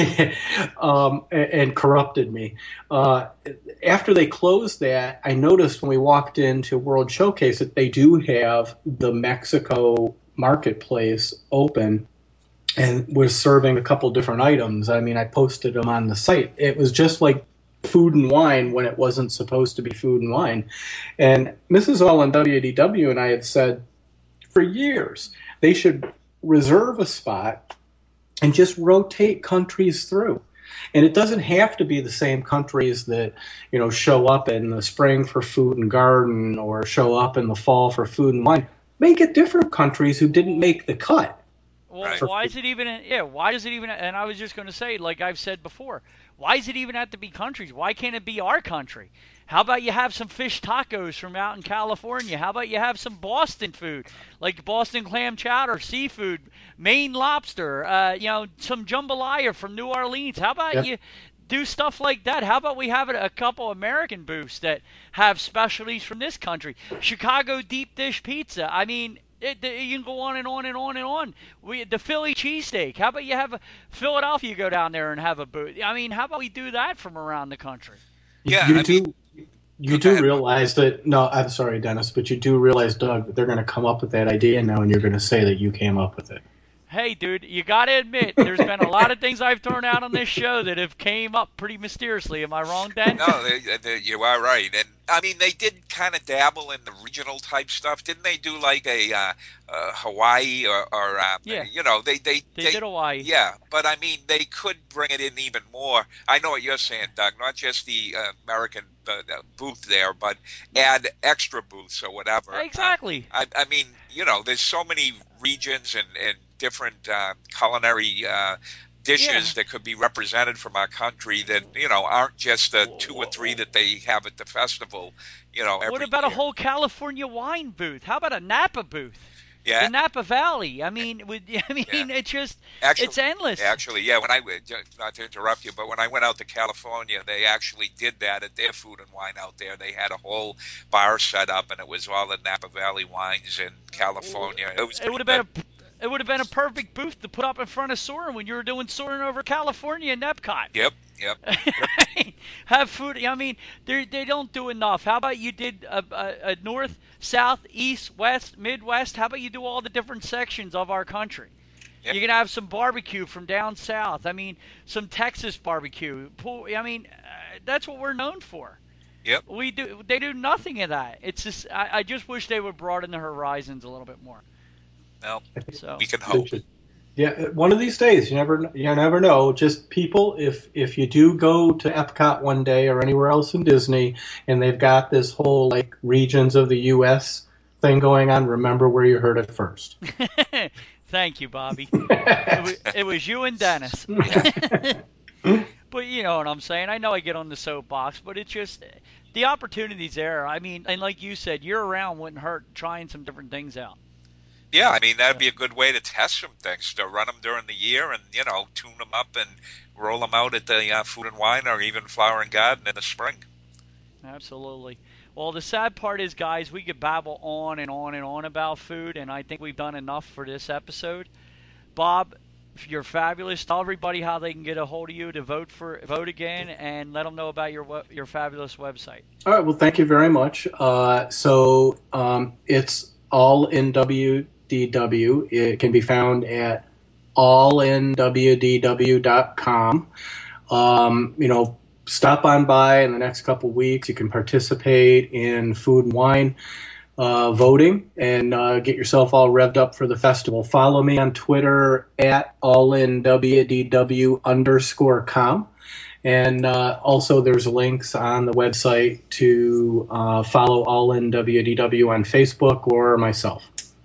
um, and, and corrupted me. Uh, after they closed that, I noticed when we walked into World Showcase that they do have the Mexico marketplace open and was serving a couple different items. I mean, I posted them on the site. It was just like Food and Wine when it wasn't supposed to be Food and Wine. And Missus All and W D W and I had said for years they should reserve a spot and just rotate countries through. And it doesn't have to be the same countries that, you know, show up in the spring for Food and Garden or show up in the fall for Food and Wine. Make it different countries who didn't make the cut. Well, Right. why is it even? Yeah, why does it even? And I was just going to say, like I've said before, why does it even have to be countries? Why can't it be our country? How about you have some fish tacos from out in California? How about you have some Boston food, like Boston clam chowder, seafood, Maine lobster, uh, you know, some jambalaya from New Orleans? How about Yep. you do stuff like that? How about we have a, a couple American booths that have specialties from this country? Chicago deep dish pizza. I mean, It, it, you can go on and on and on and on. We the Philly cheesesteak. How about you have a Philadelphia go down there and have a booth? I mean, how about we do that from around the country? Yeah, you I do. mean- you Go do ahead. realize that. No, I'm sorry, Dennis, but you do realize, Doug, that they're going to come up with that idea now, and you're going to say that you came up with it. Hey, dude, you got to admit, there's been a lot of things I've thrown out on this show that have came up pretty mysteriously. Am I wrong, Dan? No, they, they, you are right. And I mean, they did kind of dabble in the regional type stuff, didn't they? Do like a uh, uh, Hawaii or, or uh, Yeah. you know, they they, They did Hawaii. Yeah, but I mean, they could bring it in even more. I know what you're saying, Doug. Not just the uh, American uh, uh, booth there, but add extra booths or whatever. Exactly. Uh, I, I mean, you know, there's so many regions and, and different uh, culinary uh, dishes Yeah. that could be represented from our country that, you know, aren't just the two or three that they have at the festival, you know, every What about year. a whole California wine booth? How about a Napa booth? Yeah. The Napa Valley. I mean, with, I mean, Yeah. it's just, Actually, it's endless. Actually, yeah. When I not to interrupt you, but when I went out to California, they actually did that at their Food and Wine out there. They had a whole bar set up, and it was all the Napa Valley wines in California. It was. It would have been a, it would have been a perfect booth to put up in front of Soarin' when you were doing Soarin' over California in Epcot. Yep. Yep. Have food. I mean, they they don't do enough. How about you did a, a, a north, south, east, west, midwest? How about you do all the different sections of our country? Yep. You're gonna have some barbecue from down south. I mean, some Texas barbecue. Pool- I mean, uh, that's what we're known for. Yep. We do. They do nothing of that. It's just. I, I just wish they would broaden the horizons a little bit more. Well, So we can hope. Yeah, one of these days, you never you never know. Just people, if if you do go to Epcot one day or anywhere else in Disney, and they've got this whole like regions of the U S thing going on, remember where you heard it first. Thank you, Bobby. it, was, it was you and Dennis. But you know what I'm saying. I know I get on the soapbox, but it's just the opportunity's there. I mean, and like you said, year round wouldn't hurt trying some different things out. Yeah, I mean, that'd be a good way to test some things, to run them during the year and, you know, tune them up and roll them out at the uh, Food and Wine or even Flower and Garden in the spring. Absolutely. Well, the sad part is, guys, we could babble on and on and on about food, and I think we've done enough for this episode. Bob, you're fabulous. Tell everybody how they can get a hold of you to vote for vote again, and let them know about your your fabulous website. All right. Well, thank you very much. Uh, so um, it's all in W D W. It can be found at all in W D W dot com. Um, you know, stop on by in the next couple weeks. You can participate in Food and Wine uh, voting and uh, get yourself all revved up for the festival. Follow me on Twitter at all in W D W underscore com. And uh, also there's links on the website to uh, follow All In W D W on Facebook or myself.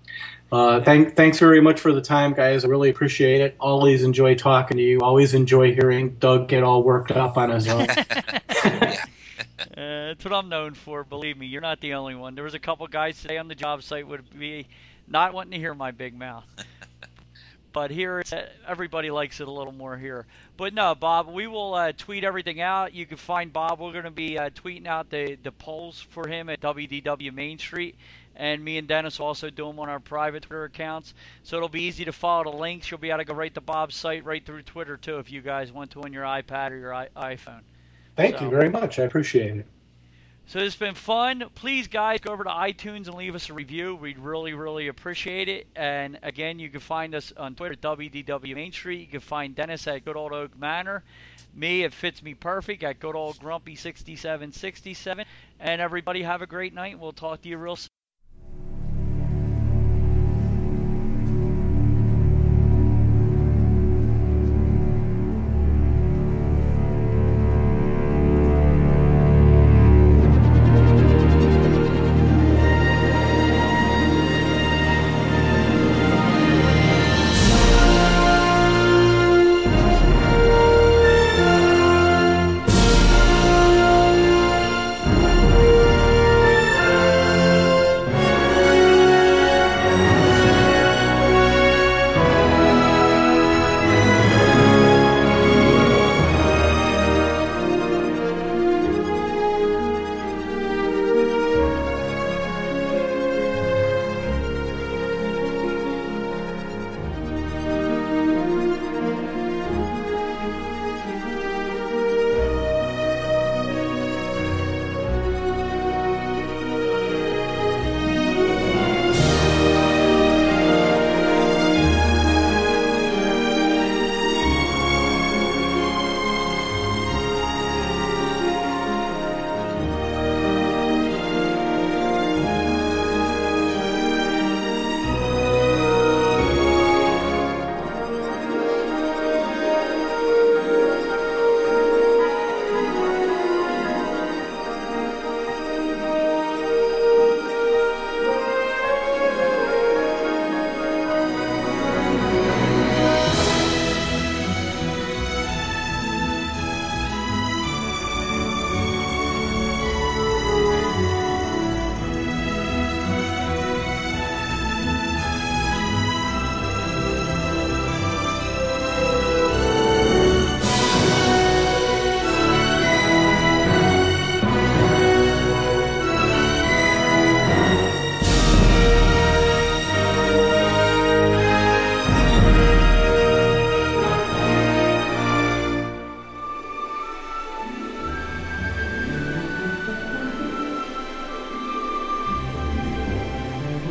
Uh, thank, thanks very much for the time, guys. I really appreciate it. Always enjoy talking to you. Always enjoy hearing Doug get all worked up on his own. uh, that's what I'm known for. Believe me, you're not the only one. There was a couple guys today on the job site would be not wanting to hear my big mouth. But here, it's, uh, everybody likes it a little more here. But no, Bob, we will uh, tweet everything out. You can find Bob. We're going to be uh, tweeting out the, the polls for him at W D W Main Street. And me and Dennis will also do them on our private Twitter accounts. So it'll be easy to follow the links. You'll be able to go right to Bob's site right through Twitter, too, if you guys want to on your iPad or your I- iPhone. Thank so, you very much. I appreciate it. So it's been fun. Please, guys, go over to iTunes and leave us a review. We'd really, really appreciate it. And, again, you can find us on Twitter at W D W Main Street. You can find Dennis at Good Old Oak Manor. Me, it fits me perfect, at Good Old Grumpy sixty-seven sixty-seven. And, everybody, have a great night. We'll talk to you real soon.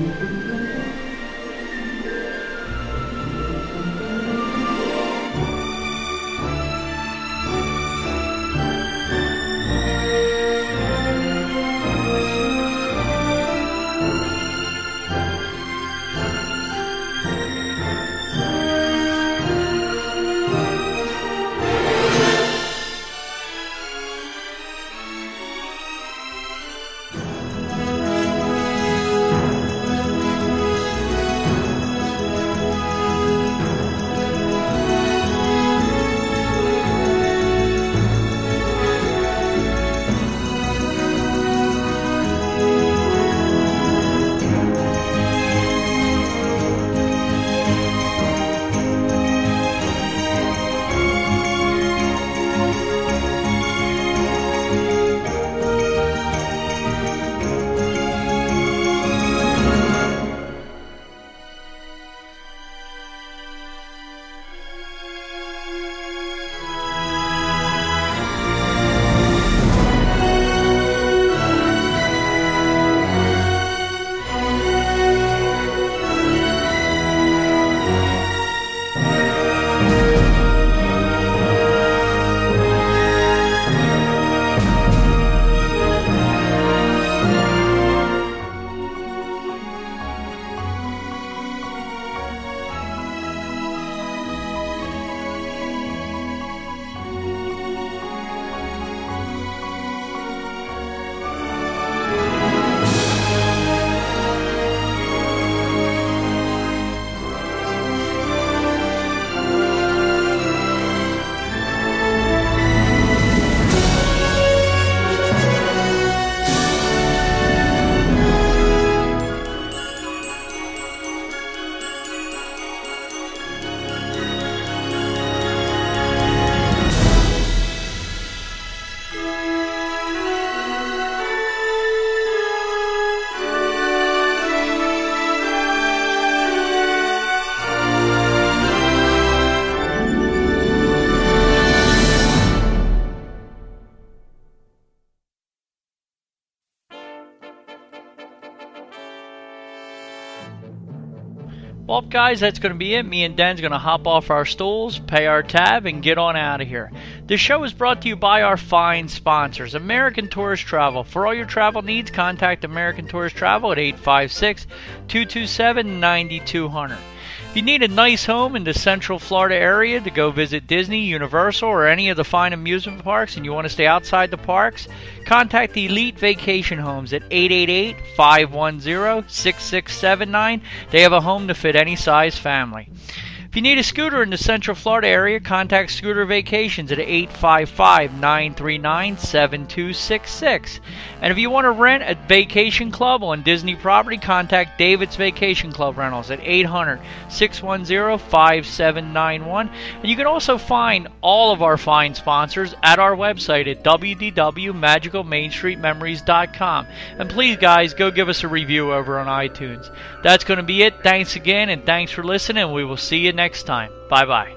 Well, guys, that's going to be it. Me and Den's going to hop off our stools, pay our tab, and get on out of here. This show is brought to you by our fine sponsors, American Tourist Travel. For all your travel needs, contact American Tourist Travel at eight five six, two two seven, nine two zero zero. If you need a nice home in the Central Florida area to go visit Disney, Universal, or any of the fine amusement parks, and you want to stay outside the parks, contact Elite Vacation Homes at eight eight eight, five one zero, six six seven nine. They have a home to fit any size family. If you need a scooter in the Central Florida area, contact Scooter Vacations at eight five five, nine three nine, seven two six six. And if you want to rent a vacation club on Disney property, contact David's Vacation Club Rentals at eight hundred, six one zero, five seven nine one. And you can also find all of our fine sponsors at our website at w w w dot magical main street memories dot com. And please, guys, go give us a review over on iTunes. That's going to be it. Thanks again, and thanks for listening. We will see you next time. Bye-bye.